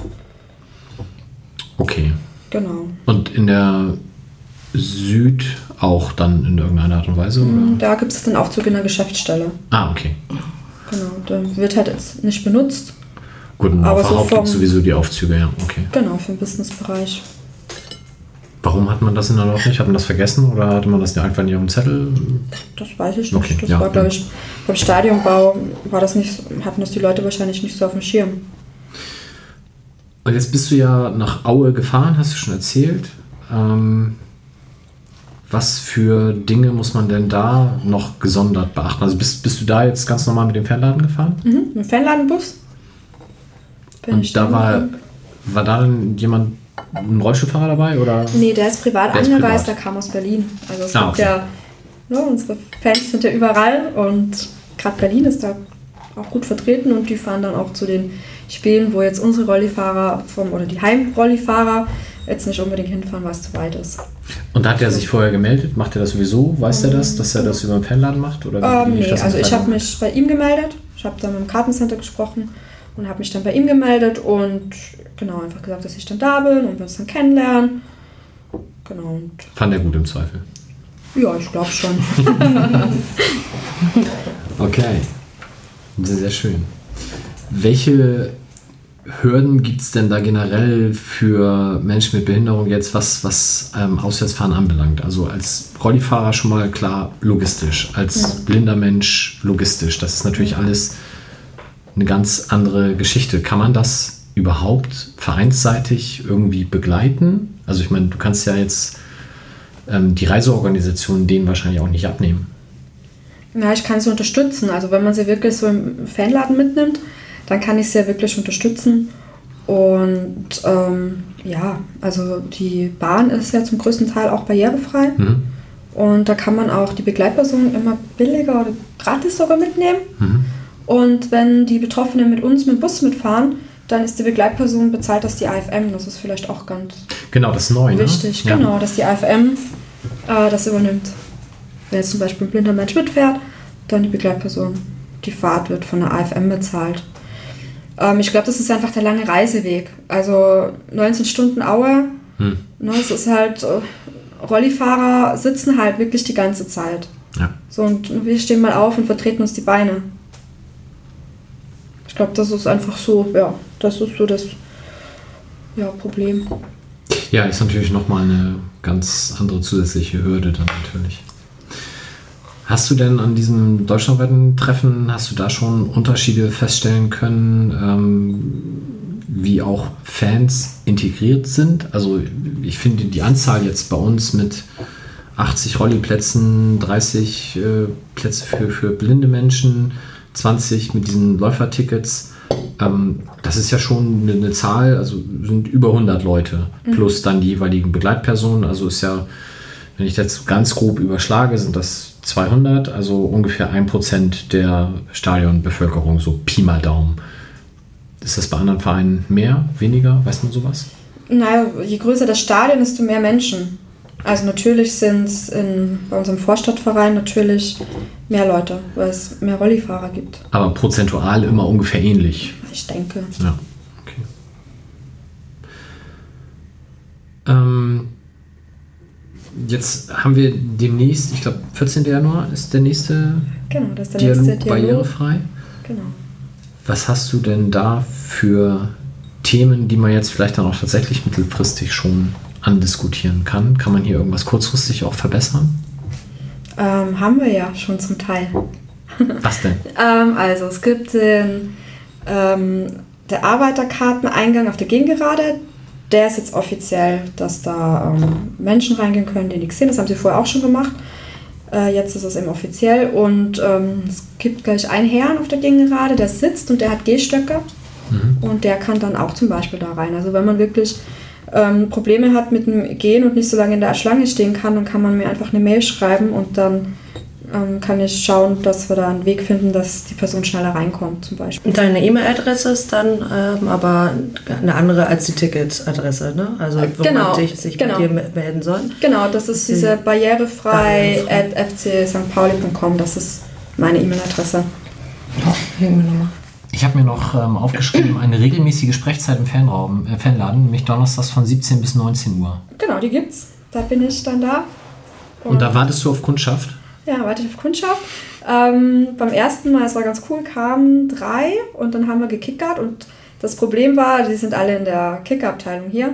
Okay. Genau. Und in der Süd auch dann in irgendeiner Art und Weise? Oder? Da gibt es den Aufzug in der Geschäftsstelle. Ah, okay. Genau, der wird halt jetzt nicht benutzt. Gut, und aber auf so gibt es sowieso die Aufzüge, ja, okay. Genau, für den Businessbereich. Warum hat man das in der Nord nicht? Hat man das vergessen oder hatte man das einfach nicht auf dem Zettel? Das weiß ich nicht. Okay, das ja, war, glaube ja. ich, beim Stadionbau war das nicht, hatten das die Leute wahrscheinlich nicht so auf dem Schirm. Und jetzt bist du ja nach Aue gefahren, hast du schon erzählt. Ähm, was für Dinge muss man denn da noch gesondert beachten? Also bist, bist du da jetzt ganz normal mit dem Fernladen gefahren? Mhm, mit dem Fernladenbus. Bin ich Und da war, war da denn jemand, ein Rollstuhlfahrer dabei? Oder? Nee, der ist privat der angereist, ist privat. der kam aus Berlin. Also es Ah, gibt okay. ja, ja, unsere Fans sind ja überall und gerade Berlin ist da auch gut vertreten und die fahren dann auch zu den Spielen, wo jetzt unsere Rollifahrer vom, oder die Heimrollifahrer jetzt nicht unbedingt hinfahren, weil es zu weit ist. Und da hat er sich vorher gemeldet? Macht er das sowieso? Weiß er das, dass er das über den Fanladen macht? Oder wie, Ähm, wie lief nee, das also im ich habe Fanladen? mich bei ihm gemeldet. Ich habe dann mit dem Kartencenter gesprochen und habe mich dann bei ihm gemeldet und genau einfach gesagt, dass ich dann da bin und wir uns dann kennenlernen. Genau. Und Fand er gut im Zweifel. ja, ich glaube schon. Okay. Sehr, sehr schön. Welche Hürden gibt es denn da generell für Menschen mit Behinderung jetzt, was, was ähm, Auswärtsfahren anbelangt? Also als Rollifahrer schon mal klar logistisch, als Ja. blinder Mensch logistisch. Das ist natürlich alles eine ganz andere Geschichte. Kann man das überhaupt vereinsseitig irgendwie begleiten? Also ich meine, du kannst ja jetzt ähm, die Reiseorganisation denen wahrscheinlich auch nicht abnehmen. Ja, ich kann sie unterstützen. Also wenn man sie wirklich so im Fanladen mitnimmt, dann kann ich sie ja wirklich unterstützen. Und ähm, ja, also die Bahn ist ja zum größten Teil auch barrierefrei. Mhm. Und da kann man auch die Begleitpersonen immer billiger oder gratis sogar mitnehmen. Mhm. Und wenn die Betroffenen mit uns mit dem Bus mitfahren, dann ist die Begleitperson bezahlt das die A F M. Das ist vielleicht auch ganz Genau, das ist neu, wichtig. ne? Ja. Genau, dass die A F M äh, das übernimmt. Wenn jetzt zum Beispiel ein blinder Mensch mitfährt, dann die Begleitperson. Die Fahrt wird von der A F M bezahlt. Ähm, ich glaube, das ist einfach der lange Reiseweg. Also neunzehn Stunden Aue, Hm. ne, es ist halt, äh, Rollifahrer sitzen halt wirklich die ganze Zeit. Ja. So, und wir stehen mal auf und vertreten uns die Beine. Ich glaube, das ist einfach so, ja, das ist so das ja, Problem. Ja, ist natürlich nochmal eine ganz andere zusätzliche Hürde dann natürlich. Hast du denn an diesem deutschlandweiten Treffen, hast du da schon Unterschiede feststellen können, ähm, wie auch Fans integriert sind? Also ich finde die Anzahl jetzt bei uns mit achtzig Rolliplätzen, dreißig äh, Plätze für, für blinde Menschen, zwanzig mit diesen Läufertickets, ähm, das ist ja schon eine, eine Zahl, also sind über hundert Leute plus dann die jeweiligen Begleitpersonen, also ist ja, wenn ich jetzt ganz grob überschlage, sind das zweihundert, also ungefähr ein Prozent der Stadionbevölkerung, so Pi mal Daumen. Ist das bei anderen Vereinen mehr, weniger? Weiß man sowas? Naja, je größer das Stadion, desto mehr Menschen. Also natürlich sind es bei unserem Vorstadtverein natürlich mehr Leute, weil es mehr Rollifahrer gibt. Aber prozentual immer ungefähr ähnlich. Ich denke. Ja, okay. Ähm, jetzt haben wir demnächst, ich glaube vierzehnten Januar ist der nächste Genau, das ist der Dialog, nächste Dialog. barrierefrei. Genau. Was hast du denn da für Themen, die man jetzt vielleicht dann auch tatsächlich mittelfristig schon andiskutieren kann? Kann man hier irgendwas kurzfristig auch verbessern? Ähm, haben wir ja schon zum Teil. Was denn? ähm, also es gibt den, ähm, der Arbeiterkarteneingang auf der Gegengerade. Der ist jetzt offiziell, dass da ähm, Menschen reingehen können, die nichts sehen. Das haben sie vorher auch schon gemacht. Äh, jetzt ist es eben offiziell. Und ähm, es gibt gleich einen Herrn auf der Gegengerade, der sitzt und der hat Gehstöcke. Mhm. Und der kann dann auch zum Beispiel da rein. Also wenn man wirklich ähm, Probleme hat mit dem Gehen und nicht so lange in der Schlange stehen kann, dann kann man mir einfach eine Mail schreiben und dann ähm, kann ich schauen, dass wir da einen Weg finden, dass die Person schneller reinkommt zum Beispiel. Und deine E-Mail-Adresse ist dann ähm, aber eine andere als die Ticketadresse, ne? Also wo genau, man sich, sich genau. bei dir melden soll. Genau, das ist diese barrierefrei Barrierefrei. at f c sankt pauli punkt com, das ist meine E-Mail-Adresse. Nummer. Ich habe mir noch ähm, aufgeschrieben, eine regelmäßige Sprechzeit im Fanraum, äh, Fanladen, nämlich donnerstags von siebzehn bis neunzehn Uhr. Genau, die gibt's. Da bin ich dann da. Und da wartest du auf Kundschaft? Ja, warte ich auf Kundschaft. Ähm, beim ersten Mal, es war ganz cool, kamen drei und dann haben wir gekickert und das Problem war, die sind alle in der Kicker-Abteilung hier.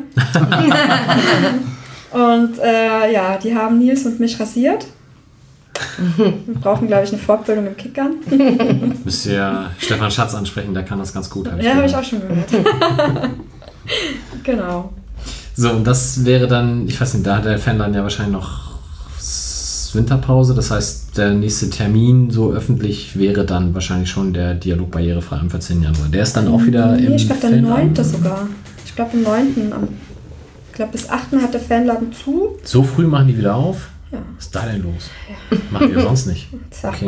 und äh, ja, die haben Nils und mich rasiert. Wir brauchen, glaube ich, eine Fortbildung im Kickern. Müsst ihr Stefan Schatz ansprechen, der kann das ganz gut. Hab ich Ja, habe ich gehört. auch schon gehört. Genau. So, und das wäre dann, ich weiß nicht, da hat der Fanladen ja wahrscheinlich noch Winterpause, das heißt, der nächste Termin so öffentlich wäre dann wahrscheinlich schon der Dialog barrierefrei am vierzehnten Januar. Der ist dann auch wieder Nee, im ich glaube, der Fanladen. neunte sogar. Ich glaube, am neunten Am, ich glaube, bis achten hat der Fanladen zu. So früh machen die wieder auf? Ja. Was ist da denn los? Ja. Macht ihr sonst nicht? Okay.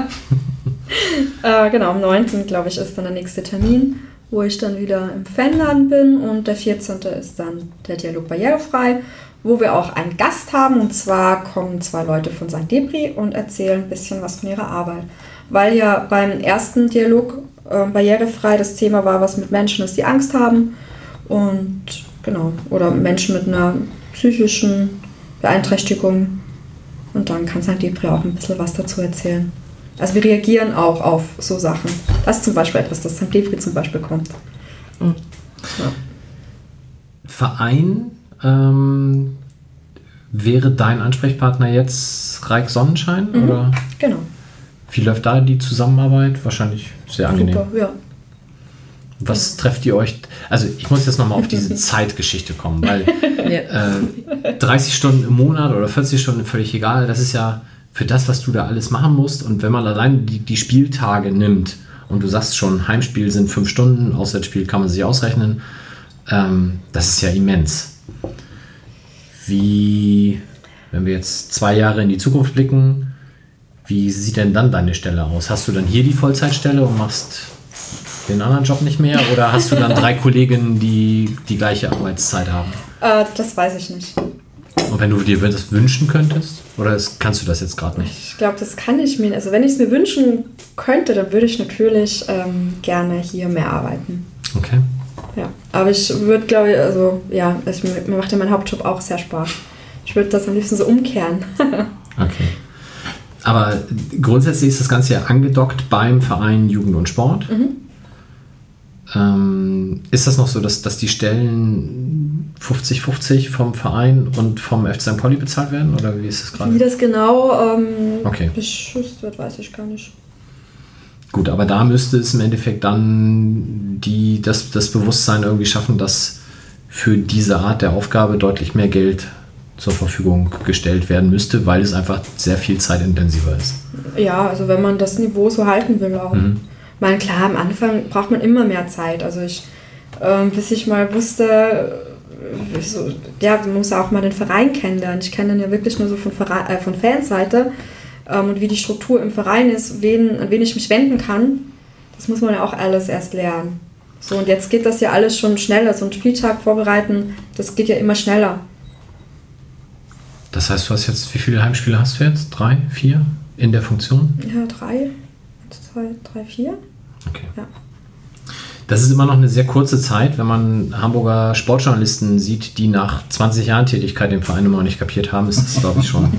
äh, genau, am neunten glaube ich, ist dann der nächste Termin, wo ich dann wieder im Fanladen bin und der vierzehnte ist dann der Dialog barrierefrei, wo wir auch einen Gast haben und zwar kommen zwei Leute von Sankt Debri und erzählen ein bisschen was von ihrer Arbeit. Weil ja beim ersten Dialog äh, barrierefrei das Thema war, was mit Menschen ist, die Angst haben und genau, oder Menschen mit einer psychischen Beeinträchtigung. Und dann kann Sankt Debri auch ein bisschen was dazu erzählen. Also wir reagieren auch auf so Sachen. Das ist zum Beispiel etwas, das Sankt Debri zum Beispiel kommt. Mhm. Ja. Verein, ähm, wäre dein Ansprechpartner jetzt Reik Sonnenschein? Mhm. Oder? Genau. Wie läuft da die Zusammenarbeit? Wahrscheinlich sehr angenehm. Super, ja. Was trefft ihr euch? Also ich muss jetzt nochmal auf diese Zeitgeschichte kommen, weil Ja. äh, dreißig Stunden im Monat oder vierzig Stunden, völlig egal, das ist ja für das, was du da alles machen musst. Und wenn man allein die, die Spieltage nimmt und du sagst schon, Heimspiel sind fünf Stunden, Auswärtsspiel kann man sich ausrechnen, ähm, das ist ja immens. Wie, wenn wir jetzt zwei Jahre in die Zukunft blicken, wie sieht denn dann deine Stelle aus? Hast du dann hier die Vollzeitstelle und machst den anderen Job nicht mehr? Oder hast du dann drei Kolleginnen, die die gleiche Arbeitszeit haben? Äh, das weiß ich nicht. Und wenn du dir das wünschen könntest? Oder das, kannst du das jetzt gerade nicht? Ich glaube, das kann ich mir, also wenn ich es mir wünschen könnte, dann würde ich natürlich ähm, gerne hier mehr arbeiten. Okay. Ja, aber ich würde, glaube ich, also ja, es, mir, mir macht ja mein Hauptjob auch sehr Spaß. Ich würde das am liebsten so umkehren. Okay. Aber grundsätzlich ist das Ganze ja angedockt beim Verein Jugend und Sport. Mhm. Ähm, ist das noch so, dass, dass die Stellen fünfzig fünfzig vom Verein und vom F C Sankt Pauli bezahlt werden? Oder wie ist das gerade? Wie das genau ähm, Okay. beschützt wird, weiß ich gar nicht. Gut, aber da müsste es im Endeffekt dann die, das, das Bewusstsein irgendwie schaffen, dass für diese Art der Aufgabe deutlich mehr Geld zur Verfügung gestellt werden müsste, weil es einfach sehr viel zeitintensiver ist. Ja, also wenn man das Niveau so halten will auch. Mhm. Ich meine, klar, am Anfang braucht man immer mehr Zeit. Also ich, ähm, bis ich mal wusste, äh, so, ja, man muss ja auch mal den Verein kennenlernen. Ich kenne den ja wirklich nur so von, Verein, äh, von Fanseite ähm, und wie die Struktur im Verein ist, wen, an wen ich mich wenden kann. Das muss man ja auch alles erst lernen. So, und jetzt geht das ja alles schon schneller. So einen Spieltag vorbereiten, das geht ja immer schneller. Das heißt, du hast jetzt, wie viele Heimspiele hast du jetzt? Drei, vier in der Funktion? Ja, drei, eins, zwei, drei, vier. Okay. Ja. Das ist immer noch eine sehr kurze Zeit, wenn man Hamburger Sportjournalisten sieht, die nach zwanzig Jahren Tätigkeit den Verein immer noch nicht kapiert haben, ist das, glaube ich, schon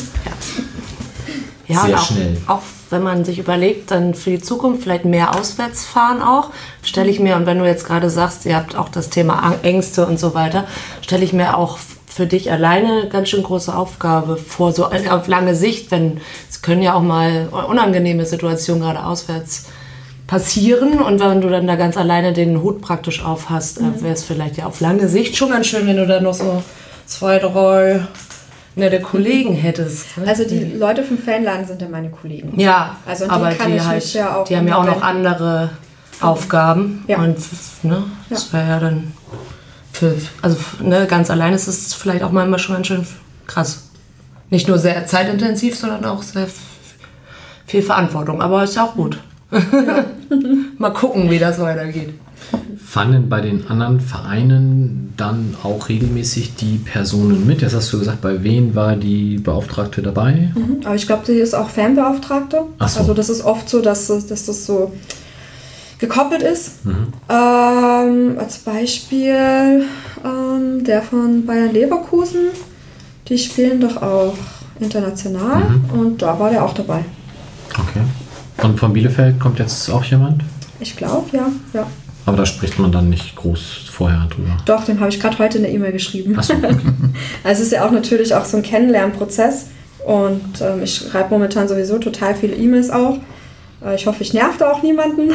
Ja, sehr und auch, schnell. auch wenn man sich überlegt, dann für die Zukunft vielleicht mehr auswärts fahren auch, stelle ich mir, und wenn du jetzt gerade sagst, ihr habt auch das Thema Ängste und so weiter, stelle ich mir auch für dich alleine eine ganz schön große Aufgabe vor, so auf lange Sicht, wenn es können ja auch mal unangenehme Situationen gerade auswärts passieren und wenn du dann da ganz alleine den Hut praktisch auf hast, mhm. wäre es vielleicht ja auf lange Sicht schon ganz schön, wenn du da noch so zwei, drei nette Kollegen hättest. Also die Leute vom Fanladen sind ja meine Kollegen. Ja, also die aber kann die, ich halt, ja auch die haben ja auch noch andere Aufgaben ja. und ne, das wäre ja dann für, also ne, ganz alleine ist es vielleicht auch manchmal schon ganz schön krass. Nicht nur sehr zeitintensiv, sondern auch sehr viel Verantwortung, aber ist ja auch gut. Ja. Mal gucken, wie das weitergeht. Fanden bei den anderen Vereinen dann auch regelmäßig die Personen mit? Jetzt hast du gesagt, bei wen war die Beauftragte dabei? Mhm, aber ich glaube, die ist auch Fanbeauftragte. Ach so. Also das ist oft so, dass, dass das so gekoppelt ist. Mhm. Ähm, als Beispiel ähm, der von Bayern Leverkusen, die spielen doch auch international mhm. und da war der auch dabei. Okay. Und von Bielefeld kommt jetzt auch jemand? Ich glaube, ja, ja. Aber da spricht man dann nicht groß vorher drüber? Doch, dem habe ich gerade heute eine E-Mail geschrieben. Ach so, okay. Also es ist ja auch natürlich auch so ein Kennenlernprozess und ähm, ich schreibe momentan sowieso total viele E-Mails auch. Äh, ich hoffe, ich nerv da auch niemanden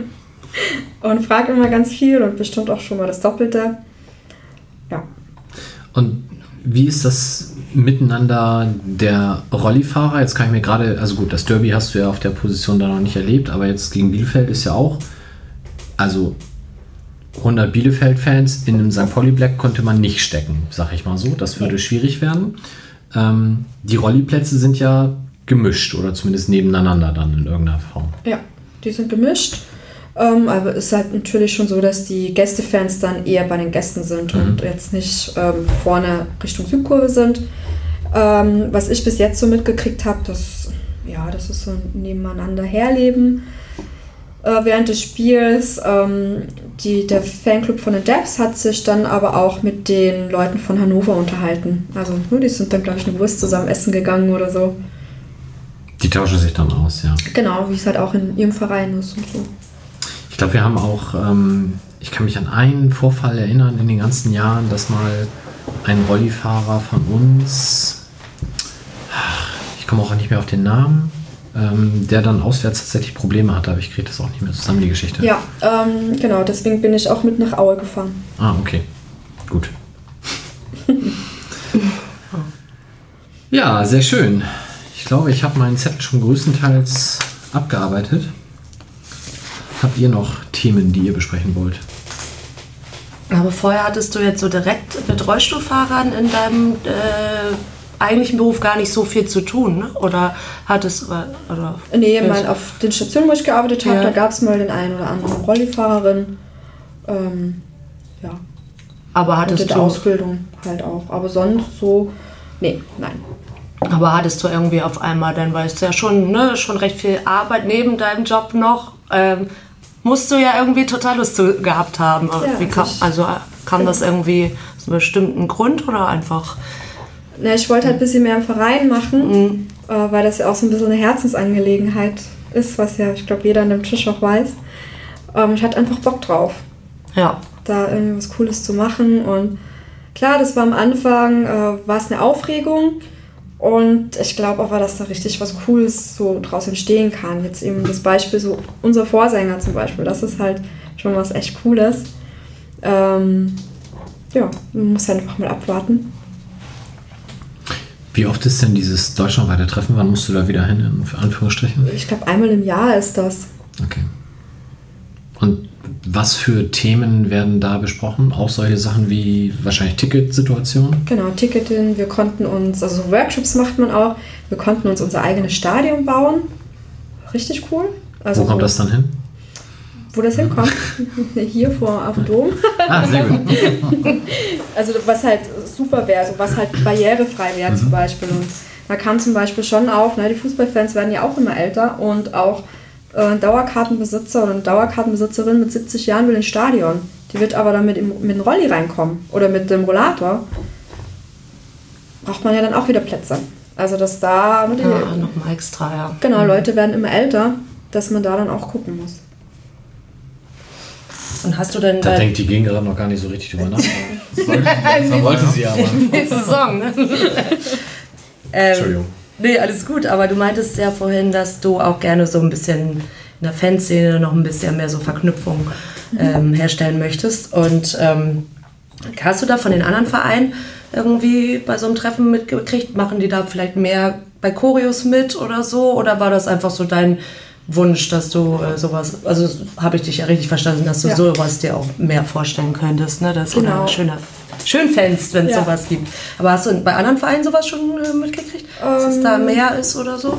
und frage immer ganz viel und bestimmt auch schon mal das Doppelte. Ja. Und wie ist das Miteinander der Rollifahrer? Jetzt kann ich mir gerade, also gut, das Derby hast du ja auf der Position da noch nicht erlebt, aber jetzt gegen Bielefeld ist ja auch, also hundert Bielefeld-Fans in einem Sankt Pauli Black konnte man nicht stecken, sag ich mal so. Das würde schwierig werden. Ähm, die Rolliplätze sind ja gemischt oder zumindest nebeneinander dann in irgendeiner Form. Ja, die sind gemischt. Ähm, aber es ist halt natürlich schon so, dass die Gästefans dann eher bei den Gästen sind mhm. und jetzt nicht ähm, vorne Richtung Südkurve sind. Ähm, was ich bis jetzt so mitgekriegt habe, das, ja, das ist so ein Nebeneinander herleben äh, während des Spiels. Ähm, die, der Fanclub von den Devs hat sich dann aber auch mit den Leuten von Hannover unterhalten. Also die sind dann, glaube ich, eine Wurst zusammen essen gegangen oder so. Die tauschen sich dann aus, ja. Genau, wie es halt auch in ihrem Verein ist und so. Ich glaube, wir haben auch, ähm, ich kann mich an einen Vorfall erinnern in den ganzen Jahren, dass mal ein Rollifahrer von uns, ich komme auch nicht mehr auf den Namen, ähm, der dann auswärts tatsächlich Probleme hatte, aber ich kriege das auch nicht mehr zusammen, die Geschichte. Ja, ähm, genau, deswegen bin ich auch mit nach Aue gefahren. Ah, okay, gut. Ja, sehr schön. Ich glaube, ich habe meinen Zettel schon größtenteils abgearbeitet. Habt ihr noch Themen, die ihr besprechen wollt? Aber vorher hattest du jetzt so direkt mit Rollstuhlfahrern in deinem äh, eigentlichen Beruf gar nicht so viel zu tun, ne? Oder hattest oder Nee, mal auf den Stationen, wo ich gearbeitet habe, ja. Da gab es mal den einen oder anderen Rollifahrerin. Ähm, ja. Aber hattest du... Ausbildung halt auch. Aber sonst so... Nee, nein. Aber hattest du irgendwie auf einmal, dann weißt du ja schon, ne, schon recht viel Arbeit neben deinem Job noch, ähm, musst du ja irgendwie total Lust zu, gehabt haben. Ja, Wie kam, also kam das irgendwie aus einem bestimmten Grund oder einfach? Na, ich wollte halt ein bisschen mehr im Verein machen, mhm. äh, weil das ja auch so ein bisschen eine Herzensangelegenheit ist, was ja, ich glaube, jeder an dem Tisch auch weiß. Ähm, ich hatte einfach Bock drauf, ja. da irgendwie was Cooles zu machen. Und klar, das war am Anfang, äh, war es eine Aufregung. Und ich glaube aber, dass da richtig was Cooles so draus entstehen kann. Jetzt eben das Beispiel, so unser Vorsänger zum Beispiel, das ist halt schon was echt Cooles. Ähm, ja, man muss halt einfach mal abwarten. Wie oft ist denn dieses deutschlandweite Treffen? Wann musst du da wieder hin, in Anführungsstrichen? Ich glaube, einmal im Jahr ist das. Okay. Und was für Themen werden da besprochen? Auch solche Sachen wie wahrscheinlich Ticketsituationen? Genau, Ticketing. Wir konnten uns, also Workshops macht man auch, wir konnten uns unser eigenes Stadion bauen. Richtig cool. Also wo kommt so, das dann hin? Wo das hinkommt? Hier vor auf dem Dom. Ah, sehr gut. Also was halt super wäre, also was halt barrierefrei wäre mhm. zum Beispiel. Und da kam zum Beispiel schon auf, ne, die Fußballfans werden ja auch immer älter und auch ein Dauerkartenbesitzer oder eine Dauerkartenbesitzerin mit siebzig Jahren will ins Stadion. Die wird aber dann mit, mit dem Rolli reinkommen oder mit dem Rollator. Braucht man ja dann auch wieder Plätze. Also dass da... Ja, nochmal extra, ja. Genau, Leute werden immer älter, dass man da dann auch gucken muss. Und hast du denn... Da denkt die Gegend gerade noch gar nicht so richtig drüber nach. Sollte sie langsam Wollte mal. sie aber. Nächste Saison, ne? ähm, Entschuldigung. Nee, alles gut, aber du meintest ja vorhin, dass du auch gerne so ein bisschen in der Fanszene noch ein bisschen mehr so Verknüpfung ähm, herstellen möchtest. Und ähm, hast du da von den anderen Vereinen irgendwie bei so einem Treffen mitgekriegt? Machen die da vielleicht mehr bei Choreos mit oder so? Oder war das einfach so dein Wunsch, dass du äh, sowas, also habe ich dich ja richtig verstanden, dass du Ja. sowas dir auch mehr vorstellen könntest, ne? Dass du Genau. da schöner, schön fändest, wenn es Ja. sowas gibt. Aber hast du bei anderen Vereinen sowas schon äh, mitgekriegt? Dass es Ähm. da mehr ist oder so?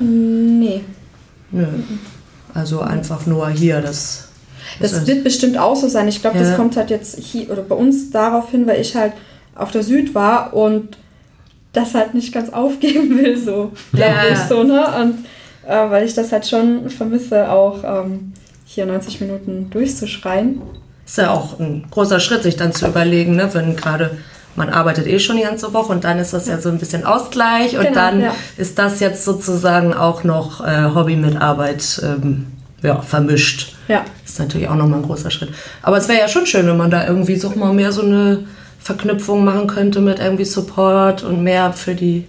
Nee. Nö. Also einfach nur hier, das... Das wird bestimmt auch so sein. Ich glaube, Ja. das kommt halt jetzt hier oder bei uns darauf hin, weil ich halt auf der Süd war und das halt nicht ganz aufgeben will, so. Ja. Glaub ich, so, ne? Und äh, weil ich das halt schon vermisse, auch ähm, hier neunzig Minuten durchzuschreien. ist ja auch ein großer Schritt, sich dann zu überlegen, ne? Wenn gerade man arbeitet eh schon die ganze Woche und dann ist das ja so ein bisschen Ausgleich und Genau, dann ja. ist das jetzt sozusagen auch noch äh, Hobby mit Arbeit ähm, ja, vermischt. Ja. Ist natürlich auch nochmal ein großer Schritt. Aber es wäre ja schon schön, wenn man da irgendwie so mal mehr so eine Verknüpfung machen könnte mit irgendwie Support und mehr für die,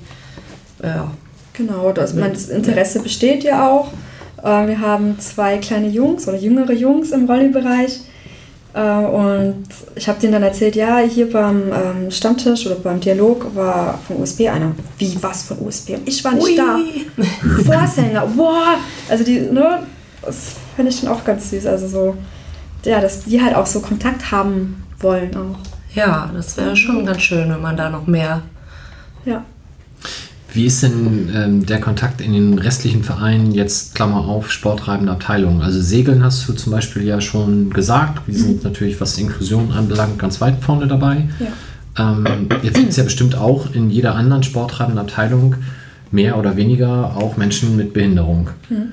ja. Genau, das, mein, das Interesse besteht ja auch. Äh, wir haben zwei kleine Jungs oder jüngere Jungs im Rolli-Bereich. Äh, und ich habe denen dann erzählt, ja, hier beim ähm, Stammtisch oder beim Dialog war von U S B einer. Wie, was von U S B? Und ich war nicht Ui. da. Vorsänger, boah! Also die, ne, das fand ich schon auch ganz süß. Also so, ja, dass die halt auch so Kontakt haben wollen auch. Ja, das wäre schon ganz schön, wenn man da noch mehr... Ja. Wie ist denn ähm, der Kontakt in den restlichen Vereinen, jetzt Klammer auf, sporttreibende Abteilungen? Also Segeln hast du zum Beispiel ja schon gesagt. Die sind natürlich, was Inklusion anbelangt, ganz weit vorne dabei. Ja. Ähm, jetzt gibt es ja bestimmt auch in jeder anderen sporttreibenden Abteilung mehr oder weniger auch Menschen mit Behinderung. Mhm.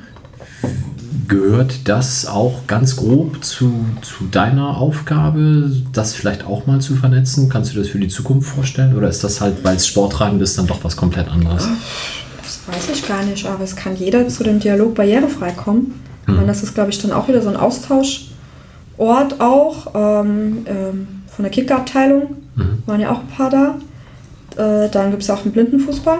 Gehört das auch ganz grob zu, zu deiner Aufgabe, das vielleicht auch mal zu vernetzen? Kannst du das für die Zukunft vorstellen? Oder ist das halt, weil es sporttreibend ist, dann doch was komplett anderes? Das weiß ich gar nicht, aber es kann jeder zu dem Dialog barrierefrei kommen. Mhm. Und das ist, glaube ich, dann auch wieder so ein Austauschort auch ähm, ähm, von der Kicker-Abteilung. Mhm. Waren ja auch ein paar da. Äh, dann gibt es auch einen Blindenfußball.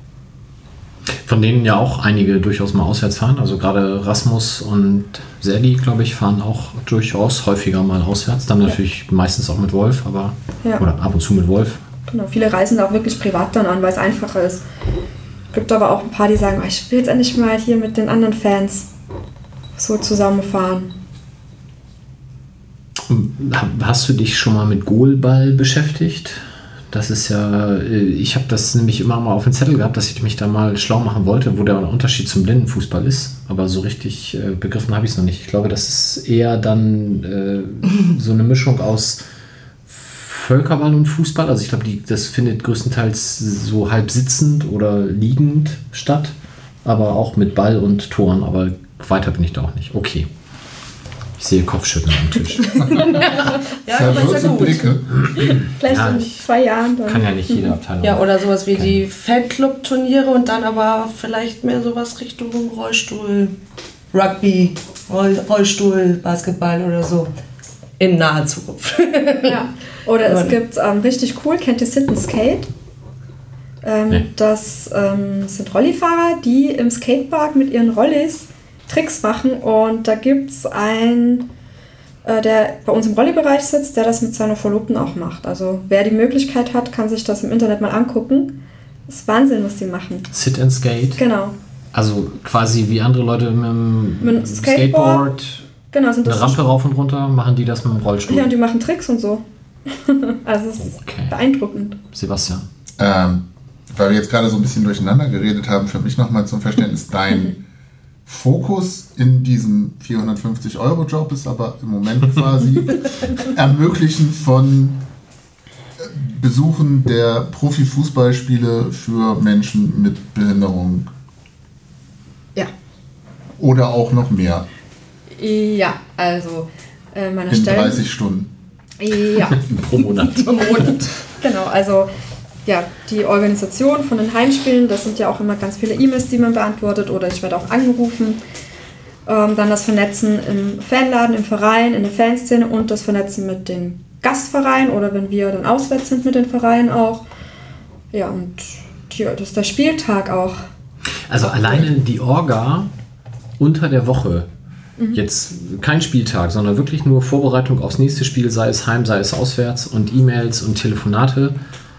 Von denen ja auch einige durchaus mal auswärts fahren. Also gerade Rasmus und Serdi, glaube ich, fahren auch durchaus häufiger mal auswärts. Dann natürlich meistens auch mit Wolf, aber Ja. oder ab und zu mit Wolf. Genau, viele reisen da auch wirklich privat dann an, weil es einfacher ist. Gibt aber auch ein paar, die sagen, oh, ich will jetzt endlich mal hier mit den anderen Fans so zusammenfahren. Hast du dich schon mal mit Goalball beschäftigt? Das ist ja, ich habe das nämlich immer mal auf den Zettel gehabt, dass ich mich da mal schlau machen wollte, wo der Unterschied zum Blindenfußball ist. Aber so richtig äh, begriffen habe ich es noch nicht. Ich glaube, das ist eher dann äh, so eine Mischung aus Völkerball und Fußball. Also ich glaube, die, das findet größtenteils so halb sitzend oder liegend statt. Aber auch mit Ball und Toren. Aber weiter bin ich da auch nicht. Okay. Ich sehe Kopfschütteln am Tisch. Ja, aber ist ja Verwirrte gut. Blicke. Vielleicht Ja, in ich zwei Jahren dann. Kann ja nicht jede Abteilung. Ja, oder sowas wie die Fanclub-Turniere und dann aber vielleicht mehr sowas Richtung Rollstuhl, Rugby, Roll, Rollstuhl, Basketball oder so. In naher Zukunft. Ja. Oder es Mann. gibt ähm, richtig cool, kennt ihr Sit and Skate? Ähm, Nee. Das ähm, sind Rollifahrer, die im Skatepark mit ihren Rollis Tricks machen und da gibt es einen, äh, der bei uns im Rolli-Bereich sitzt, der das mit seiner Verlobten auch macht. Also wer die Möglichkeit hat, kann sich das im Internet mal angucken. Das ist Wahnsinn, was die machen. Sit and Skate. Genau. Also quasi wie andere Leute mit dem Mit dem Skateboard, Skateboard. Genau, sind das eine Rampe rauf und runter, machen die das mit dem Rollstuhl. Ja, und die machen Tricks und so. Also es ist Okay. beeindruckend. Sebastian. Ähm, weil wir jetzt gerade so ein bisschen durcheinander geredet haben, für mich nochmal zum Verständnis, dein Fokus in diesem vierhundertfünfzig Euro Job ist aber im Moment quasi Ermöglichen von Besuchen der Profifußballspiele für Menschen mit Behinderung. Ja. Oder auch noch mehr Ja, also äh, meine in Stellen. dreißig Stunden. Ja. Pro Monat. Genau, also ja, die Organisation von den Heimspielen, das sind ja auch immer ganz viele E-Mails, die man beantwortet oder ich werde auch angerufen. Ähm, dann das Vernetzen im Fanladen, im Verein, in der Fanszene und das Vernetzen mit den Gastverein oder wenn wir dann auswärts sind mit den Vereinen auch. Ja, und die, das ist der Spieltag auch. Also alleine die Orga unter der Woche, mhm. jetzt kein Spieltag, sondern wirklich nur Vorbereitung aufs nächste Spiel, sei es heim, sei es auswärts und E-Mails und Telefonate.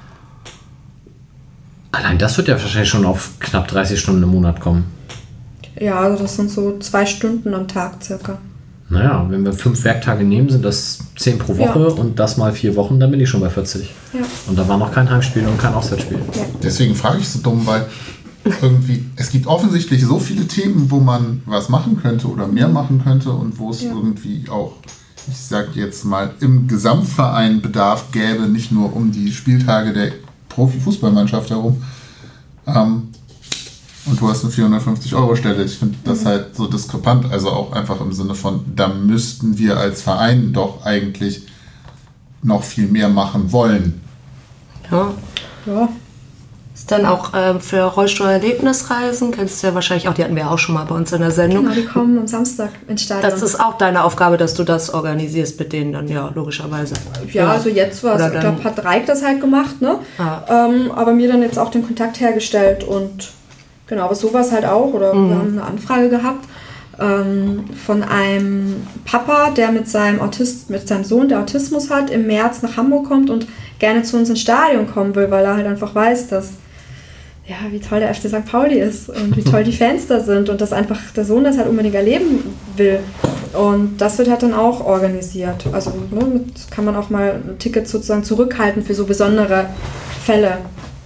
Allein das wird ja wahrscheinlich schon auf knapp dreißig Stunden im Monat kommen. Ja, also das sind so zwei Stunden am Tag circa. Naja, wenn wir fünf Werktage nehmen, sind das zehn pro Woche ja. und das mal vier Wochen, dann bin ich schon bei vierzig. Ja. Und da war noch kein Heimspiel und kein Auswärtsspiel. Ja. Deswegen frage ich so dumm, weil irgendwie, es gibt offensichtlich so viele Themen, wo man was machen könnte oder mehr machen könnte und wo es ja. irgendwie auch, ich sage jetzt mal, im Gesamtverein Bedarf gäbe, nicht nur um die Spieltage der Profifußballmannschaft herum. Ähm, und du hast eine vierhundertfünfzig Euro Stelle. Ich finde das mhm. halt so diskrepant, also auch einfach im Sinne von, da müssten wir als Verein doch eigentlich noch viel mehr machen wollen. Ja. Ja. Ist dann auch ähm, für Rollstuhl-Erlebnisreisen, kennst du ja wahrscheinlich auch, die hatten wir auch schon mal bei uns in der Sendung. Genau, die kommen am Samstag ins Stadion. Das ist auch deine Aufgabe, dass du das organisierst mit denen dann, ja, logischerweise. Ja, ja. Also jetzt war es, ich glaube, hat Reik das halt gemacht, ne? Ah. Ähm, aber mir dann jetzt auch den Kontakt hergestellt und genau, aber sowas halt auch, oder mhm. wir haben eine Anfrage gehabt ähm, von einem Papa, der mit seinem Autist, mit seinem Sohn, der Autismus hat, im März nach Hamburg kommt und gerne zu uns ins Stadion kommen will, weil er halt einfach weiß, dass ja, wie toll der F C Sankt Pauli ist und wie toll die Fans da sind und dass einfach der Sohn das halt unbedingt erleben will. Und das wird halt dann auch organisiert. Also ne, mit, kann man auch mal ein Ticket sozusagen zurückhalten für so besondere Fälle.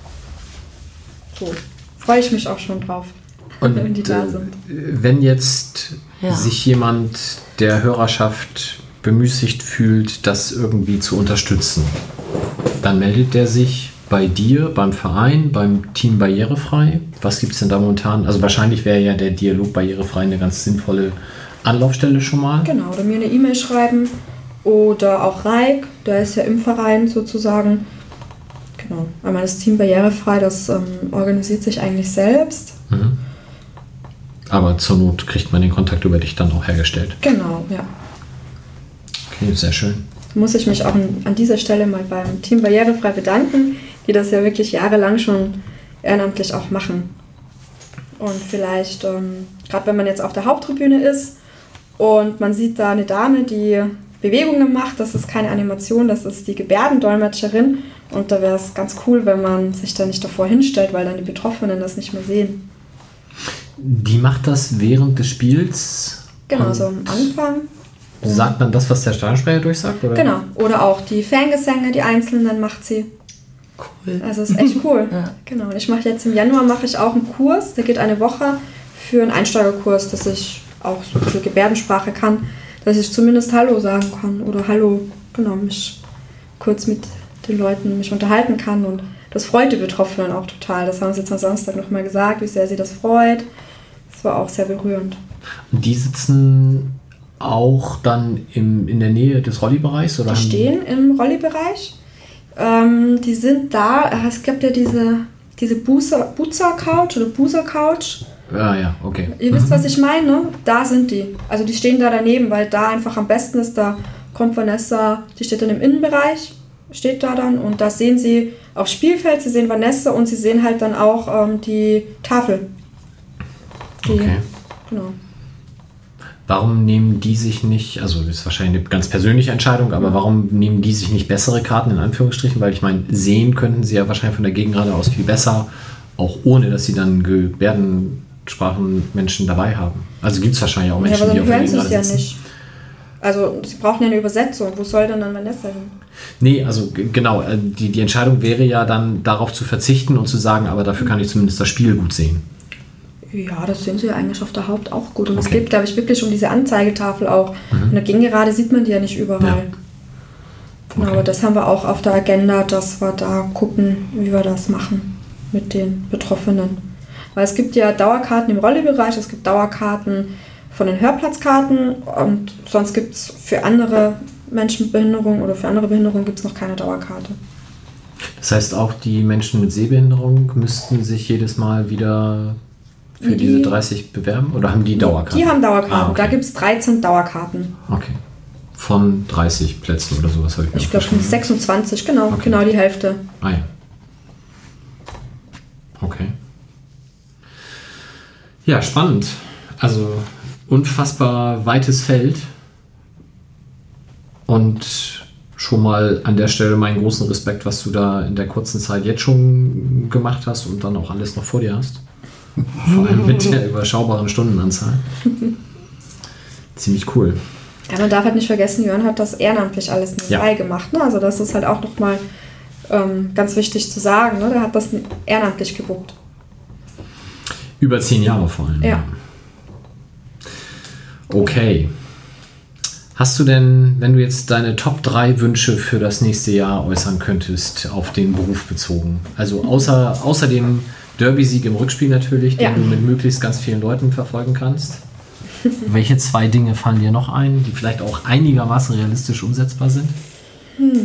So, freue ich mich auch schon drauf, und, wenn die da sind. Wenn jetzt ja. sich jemand der Hörerschaft bemüßigt fühlt, das irgendwie zu unterstützen, dann meldet der sich bei dir, beim Verein, beim Team Barrierefrei. Was gibt es denn da momentan? Also wahrscheinlich wäre ja der Dialog Barrierefrei eine ganz sinnvolle Anlaufstelle schon mal. Genau, oder mir eine E-Mail schreiben oder auch Reik, der ist ja im Verein sozusagen. Genau, einmal das Team Barrierefrei, das ähm, organisiert sich eigentlich selbst. Mhm. Aber zur Not kriegt man den Kontakt über dich dann auch hergestellt. Genau, ja. Okay, sehr schön. Muss ich mich auch an dieser Stelle mal beim Team Barrierefrei bedanken, die das ja wirklich jahrelang schon ehrenamtlich auch machen. Und vielleicht, ähm, gerade wenn man jetzt auf der Haupttribüne ist und man sieht da eine Dame, die Bewegungen macht, das ist keine Animation, das ist die Gebärdendolmetscherin. Und da wäre es ganz cool, wenn man sich da nicht davor hinstellt, weil dann die Betroffenen das nicht mehr sehen. Die macht das während des Spiels? Genau, so am Anfang. Sagt dann das, was der Stadionsprecher durchsagt? Oder? Genau, oder auch die Fangesänge, die einzelnen macht sie. Cool. Also ist echt cool. Ja. Genau. Und ich mache jetzt im Januar mache ich auch einen Kurs, der geht eine Woche für einen Einsteigerkurs, dass ich auch so ein bisschen Gebärdensprache kann, dass ich zumindest Hallo sagen kann oder Hallo, genau, mich kurz mit den Leuten mich unterhalten kann und das freut die Betroffenen auch total. Das haben sie jetzt am Samstag nochmal gesagt, wie sehr sie das freut. Das war auch sehr berührend. Und die sitzen auch dann im, in der Nähe des Rolli-Bereichs? Oder die stehen im Rolli-Bereich. Ähm, die sind da, es gibt ja diese, diese Boozer-Couch oder Boozer-Couch. Ja, ja, okay. Ihr wisst, was ich meine, ne? Da sind die. Also die stehen da daneben, weil da einfach am besten ist, da kommt Vanessa, die steht dann im Innenbereich, steht da dann und da sehen sie aufs Spielfeld, sie sehen Vanessa und sie sehen halt dann auch ähm, die Tafel. Die, okay. Genau. Warum nehmen die sich nicht, also das ist wahrscheinlich eine ganz persönliche Entscheidung, aber warum nehmen die sich nicht bessere Karten in Anführungsstrichen? Weil ich meine, sehen könnten sie ja wahrscheinlich von der Gegengrade aus viel besser, auch ohne, dass sie dann Gebärdensprachenmenschen dabei haben. Also gibt es wahrscheinlich auch Menschen, ja, aber die auf der Gegengrade sitzen. Ja nicht. Also sie brauchen ja eine Übersetzung. Wo soll denn dann Vanessa hin? Nee, also g- genau, die, die Entscheidung wäre ja dann darauf zu verzichten und zu sagen, aber dafür kann ich zumindest das Spiel gut sehen. Ja, das sehen sie ja eigentlich auf der Haupt auch gut. Und es Okay. geht, glaube ich, wirklich um diese Anzeigetafel auch. Mhm. In der Gegengerade sieht man die ja nicht überall. Ja. Genau, Okay. aber das haben wir auch auf der Agenda, dass wir da gucken, wie wir das machen mit den Betroffenen. Weil es gibt ja Dauerkarten im Rolli-Bereich, es gibt Dauerkarten von den Hörplatzkarten und sonst gibt es für andere Menschen mit Behinderung oder für andere Behinderungen gibt es noch keine Dauerkarte. Das heißt, auch die Menschen mit Sehbehinderung müssten sich jedes Mal wieder für Die- diese dreißig bewerben oder haben die Dauerkarten? Die haben Dauerkarten, Ah, okay. da gibt es dreizehn Dauerkarten. Okay. Von dreißig Plätzen oder sowas habe ich mir Ich glaube von sechsundzwanzig, genau, okay. Genau die Hälfte. Ah ja. Okay. Ja, spannend. Also unfassbar weites Feld. Und schon mal an der Stelle meinen großen Respekt, was du da in der kurzen Zeit jetzt schon gemacht hast und dann auch alles noch vor dir hast. Vor allem mit der überschaubaren Stundenanzahl. Ziemlich cool. Ja, man darf halt nicht vergessen, Jörn hat das ehrenamtlich alles nebenbei ja. gemacht. Ne? Also das ist halt auch nochmal ähm, ganz wichtig zu sagen. Ne? Der hat das ehrenamtlich gewuppt. Über zehn Jahre vor allem. Ja. Okay. Hast du denn, wenn du jetzt deine Top drei Wünsche für das nächste Jahr äußern könntest, auf den Beruf bezogen? Also außer, außer dem Derby-Sieg im Rückspiel natürlich, den ja. du mit möglichst ganz vielen Leuten verfolgen kannst. Welche zwei Dinge fallen dir noch ein, die vielleicht auch einigermaßen realistisch umsetzbar sind? Hm.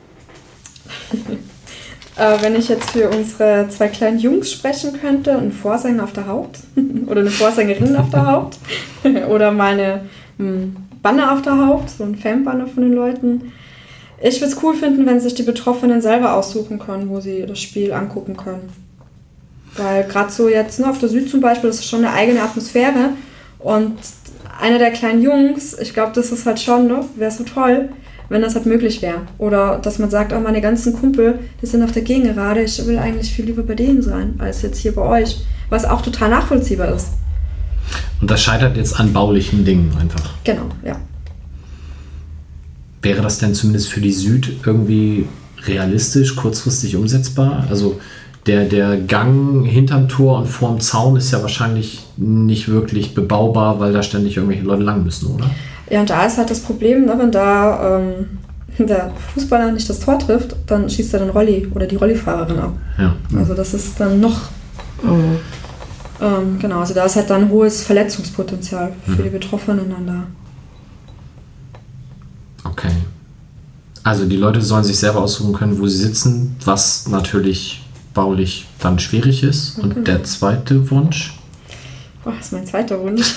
äh, wenn ich jetzt für unsere zwei kleinen Jungs sprechen könnte, ein Vorsänger auf der Haupt oder eine Vorsängerin auf der Haupt oder mal eine hm, Banner auf der Haupt, so ein Fanbanner von den Leuten. Ich würde es cool finden, wenn sich die Betroffenen selber aussuchen können, wo sie das Spiel angucken können. Weil gerade so jetzt ne, auf der Süd zum Beispiel, das ist schon eine eigene Atmosphäre. Und einer der kleinen Jungs, ich glaube, das ist halt schon, ne, wäre so toll, wenn das halt möglich wäre. Oder dass man sagt, oh, meine ganzen Kumpel, die sind auf der Gegengerade, ich will eigentlich viel lieber bei denen sein, als jetzt hier bei euch. Was auch total nachvollziehbar ist. Und das scheitert jetzt an baulichen Dingen einfach. Genau, ja. Wäre das denn zumindest für die Süd irgendwie realistisch, kurzfristig umsetzbar? Also Der, der Gang hinterm Tor und vorm Zaun ist ja wahrscheinlich nicht wirklich bebaubar, weil da ständig irgendwelche Leute lang müssen, oder? Ja, und da ist halt das Problem, ne, wenn da ähm, der Fußballer nicht das Tor trifft, dann schießt er den Rolli oder die Rollifahrerin ab. Ja. Also das ist dann noch... Mhm. Ähm, genau, also da ist halt dann ein hohes Verletzungspotenzial für mhm. die Betroffenen dann da. Okay. Also die Leute sollen sich selber aussuchen können, wo sie sitzen, was natürlich... baulich dann schwierig ist. Und okay. Der zweite Wunsch? Oh, das ist mein zweiter Wunsch.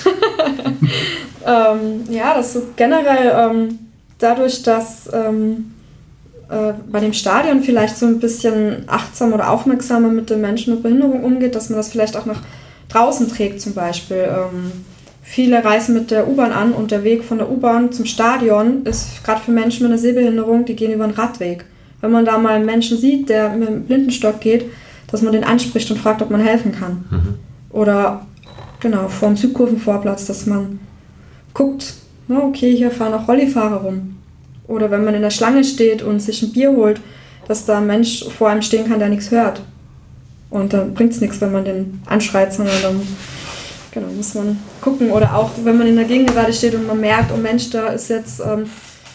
ähm, ja, das so generell ähm, dadurch, dass ähm, äh, bei dem Stadion vielleicht so ein bisschen achtsam oder aufmerksamer mit den Menschen mit Behinderung umgeht, dass man das vielleicht auch nach draußen trägt zum Beispiel. Ähm, viele reisen mit der U-Bahn an und der Weg von der U-Bahn zum Stadion ist gerade für Menschen mit einer Sehbehinderung, die gehen über einen Radweg. Wenn man da mal einen Menschen sieht, der mit dem Blindenstock geht, dass man den anspricht und fragt, ob man helfen kann. Mhm. Oder genau, vor dem Südkurvenvorplatz, dass man guckt, na, okay, hier fahren auch Rollifahrer rum. Oder wenn man in der Schlange steht und sich ein Bier holt, dass da ein Mensch vor einem stehen kann, der nichts hört. Und dann bringt es nichts, wenn man den anschreit, sondern dann genau, muss man gucken. Oder auch, wenn man in der Gegend gerade steht und man merkt, oh Mensch, da ist jetzt... Ähm,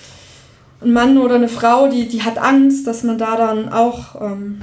ein Mann oder eine Frau, die, die hat Angst, dass man da dann auch ähm,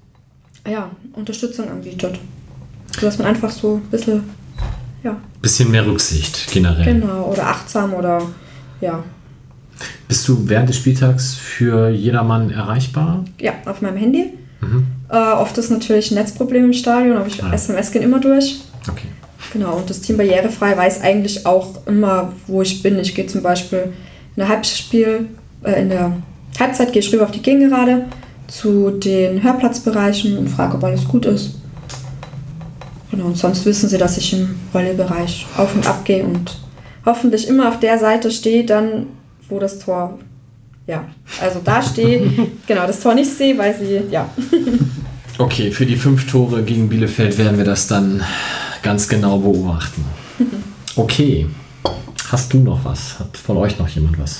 ja, Unterstützung anbietet. Dass man einfach so ein bisschen, ja. Bisschen mehr Rücksicht generell. Genau, oder achtsam oder, ja. Bist du während des Spieltags für jedermann erreichbar? Ja, auf meinem Handy. Mhm. Äh, oft ist natürlich ein Netzproblem im Stadion, aber ich, ah. S M S gehen immer durch. Okay. Genau, und das Team Barrierefrei weiß eigentlich auch immer, wo ich bin. Ich gehe zum Beispiel in der Halbspiel... In der Halbzeit gehe ich rüber auf die Gegengerade zu den Hörplatzbereichen und frage, ob alles gut ist. Genau, und sonst wissen sie, dass ich im Rollbereich auf und ab gehe und hoffentlich immer auf der Seite stehe, dann, wo das Tor, ja, also da stehe, genau, das Tor nicht sehe, weil sie, ja. Okay, für die fünf Tore gegen Bielefeld werden wir das dann ganz genau beobachten. Okay, hast du noch was? Hat von euch noch jemand was?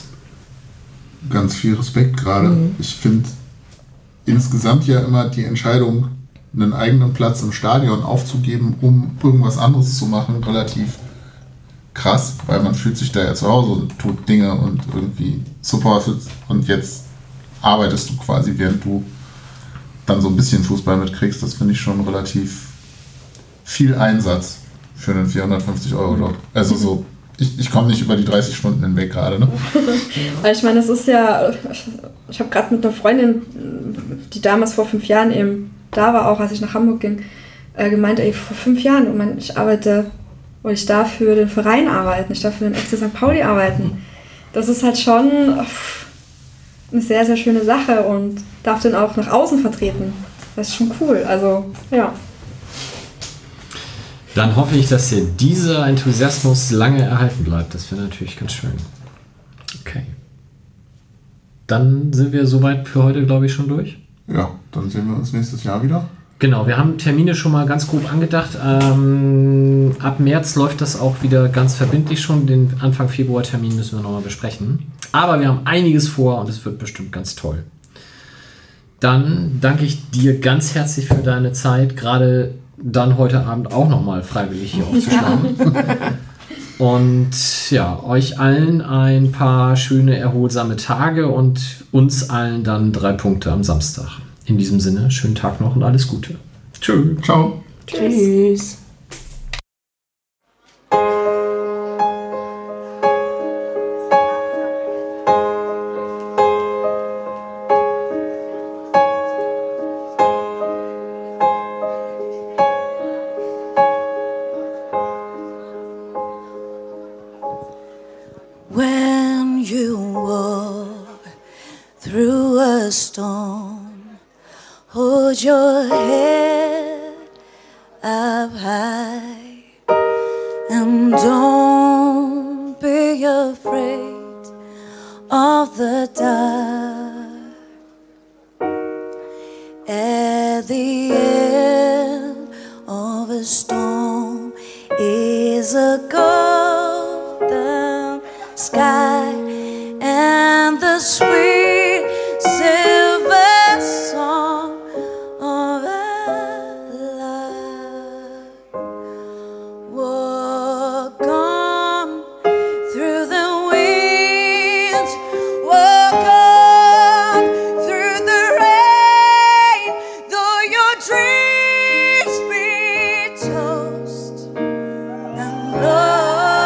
Ganz viel Respekt gerade. Mhm. Ich finde insgesamt ja immer die Entscheidung, einen eigenen Platz im Stadion aufzugeben, um irgendwas anderes zu machen, relativ krass, weil man fühlt sich da ja zu Hause und tut Dinge und irgendwie supportet und jetzt arbeitest du quasi, während du dann so ein bisschen Fußball mitkriegst. Das finde ich schon relativ viel Einsatz für einen vierhundertfünfzig Euro Job. Also so Ich, ich komme nicht über die dreißig Stunden hinweg gerade, ne? Ich meine, es ist ja, ich habe gerade mit einer Freundin, die damals vor fünf Jahren eben da war, auch als ich nach Hamburg ging, äh, gemeint, ey, vor fünf Jahren, ich, meine, ich arbeite, oder ich darf für den Verein arbeiten, ich darf für den F C Sankt Pauli arbeiten. das ist halt schon pff, eine sehr, sehr schöne Sache und darf den auch nach außen vertreten. Das ist schon cool, also ja. Dann hoffe ich, dass dir dieser Enthusiasmus lange erhalten bleibt. Das wäre natürlich ganz schön. Okay. Dann sind wir soweit für heute, glaube ich, schon durch. Ja, dann sehen wir uns nächstes Jahr wieder. Genau, wir haben Termine schon mal ganz grob angedacht. Ähm, ab März läuft das auch wieder ganz verbindlich schon. Den Anfang Februar-Termin müssen wir nochmal besprechen. Aber wir haben einiges vor und es wird bestimmt ganz toll. Dann danke ich dir ganz herzlich für deine Zeit, gerade dann heute Abend auch nochmal freiwillig hier aufzuschlagen. Und ja, euch allen ein paar schöne, erholsame Tage und uns allen dann drei Punkte am Samstag. In diesem Sinne, schönen Tag noch und alles Gute. Tschö. Ciao. Tschüss. When you walk through a storm, hold your head up high and don't be afraid of the dark. At the end of a storm is a golden sky and the sweet silver song of our love. Walk on through the winds, walk on through the rain, though your dreams be tossed and blown.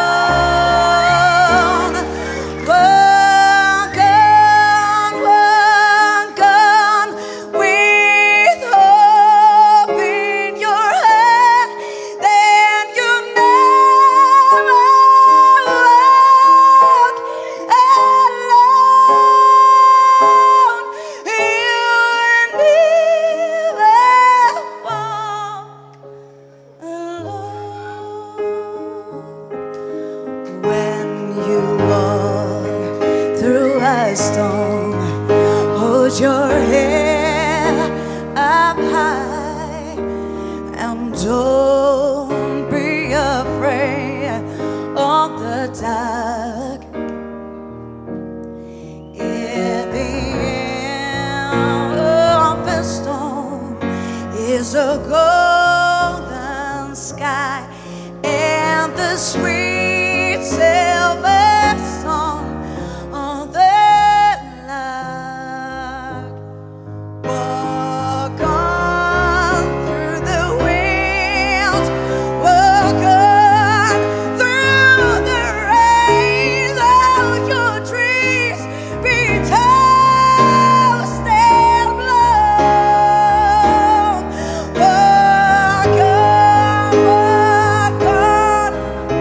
Your head up high and don't be afraid of the dark. At the end of the storm is a golden sky and the sweet silver song of the walk on through the winds, walk on through the rain, though your dreams be tossed and blown. Walk on, walk on.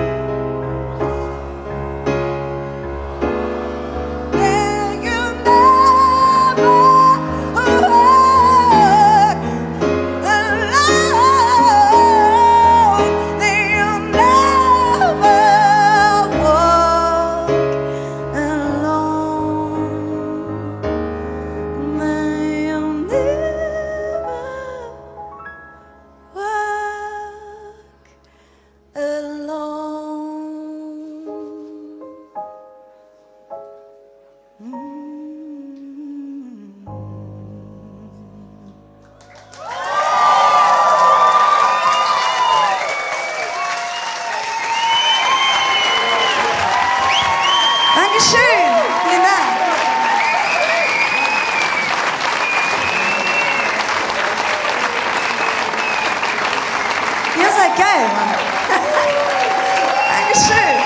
There you never Dankeschön. Vielen Dank. Ihr seid geil, Mann. Dankeschön.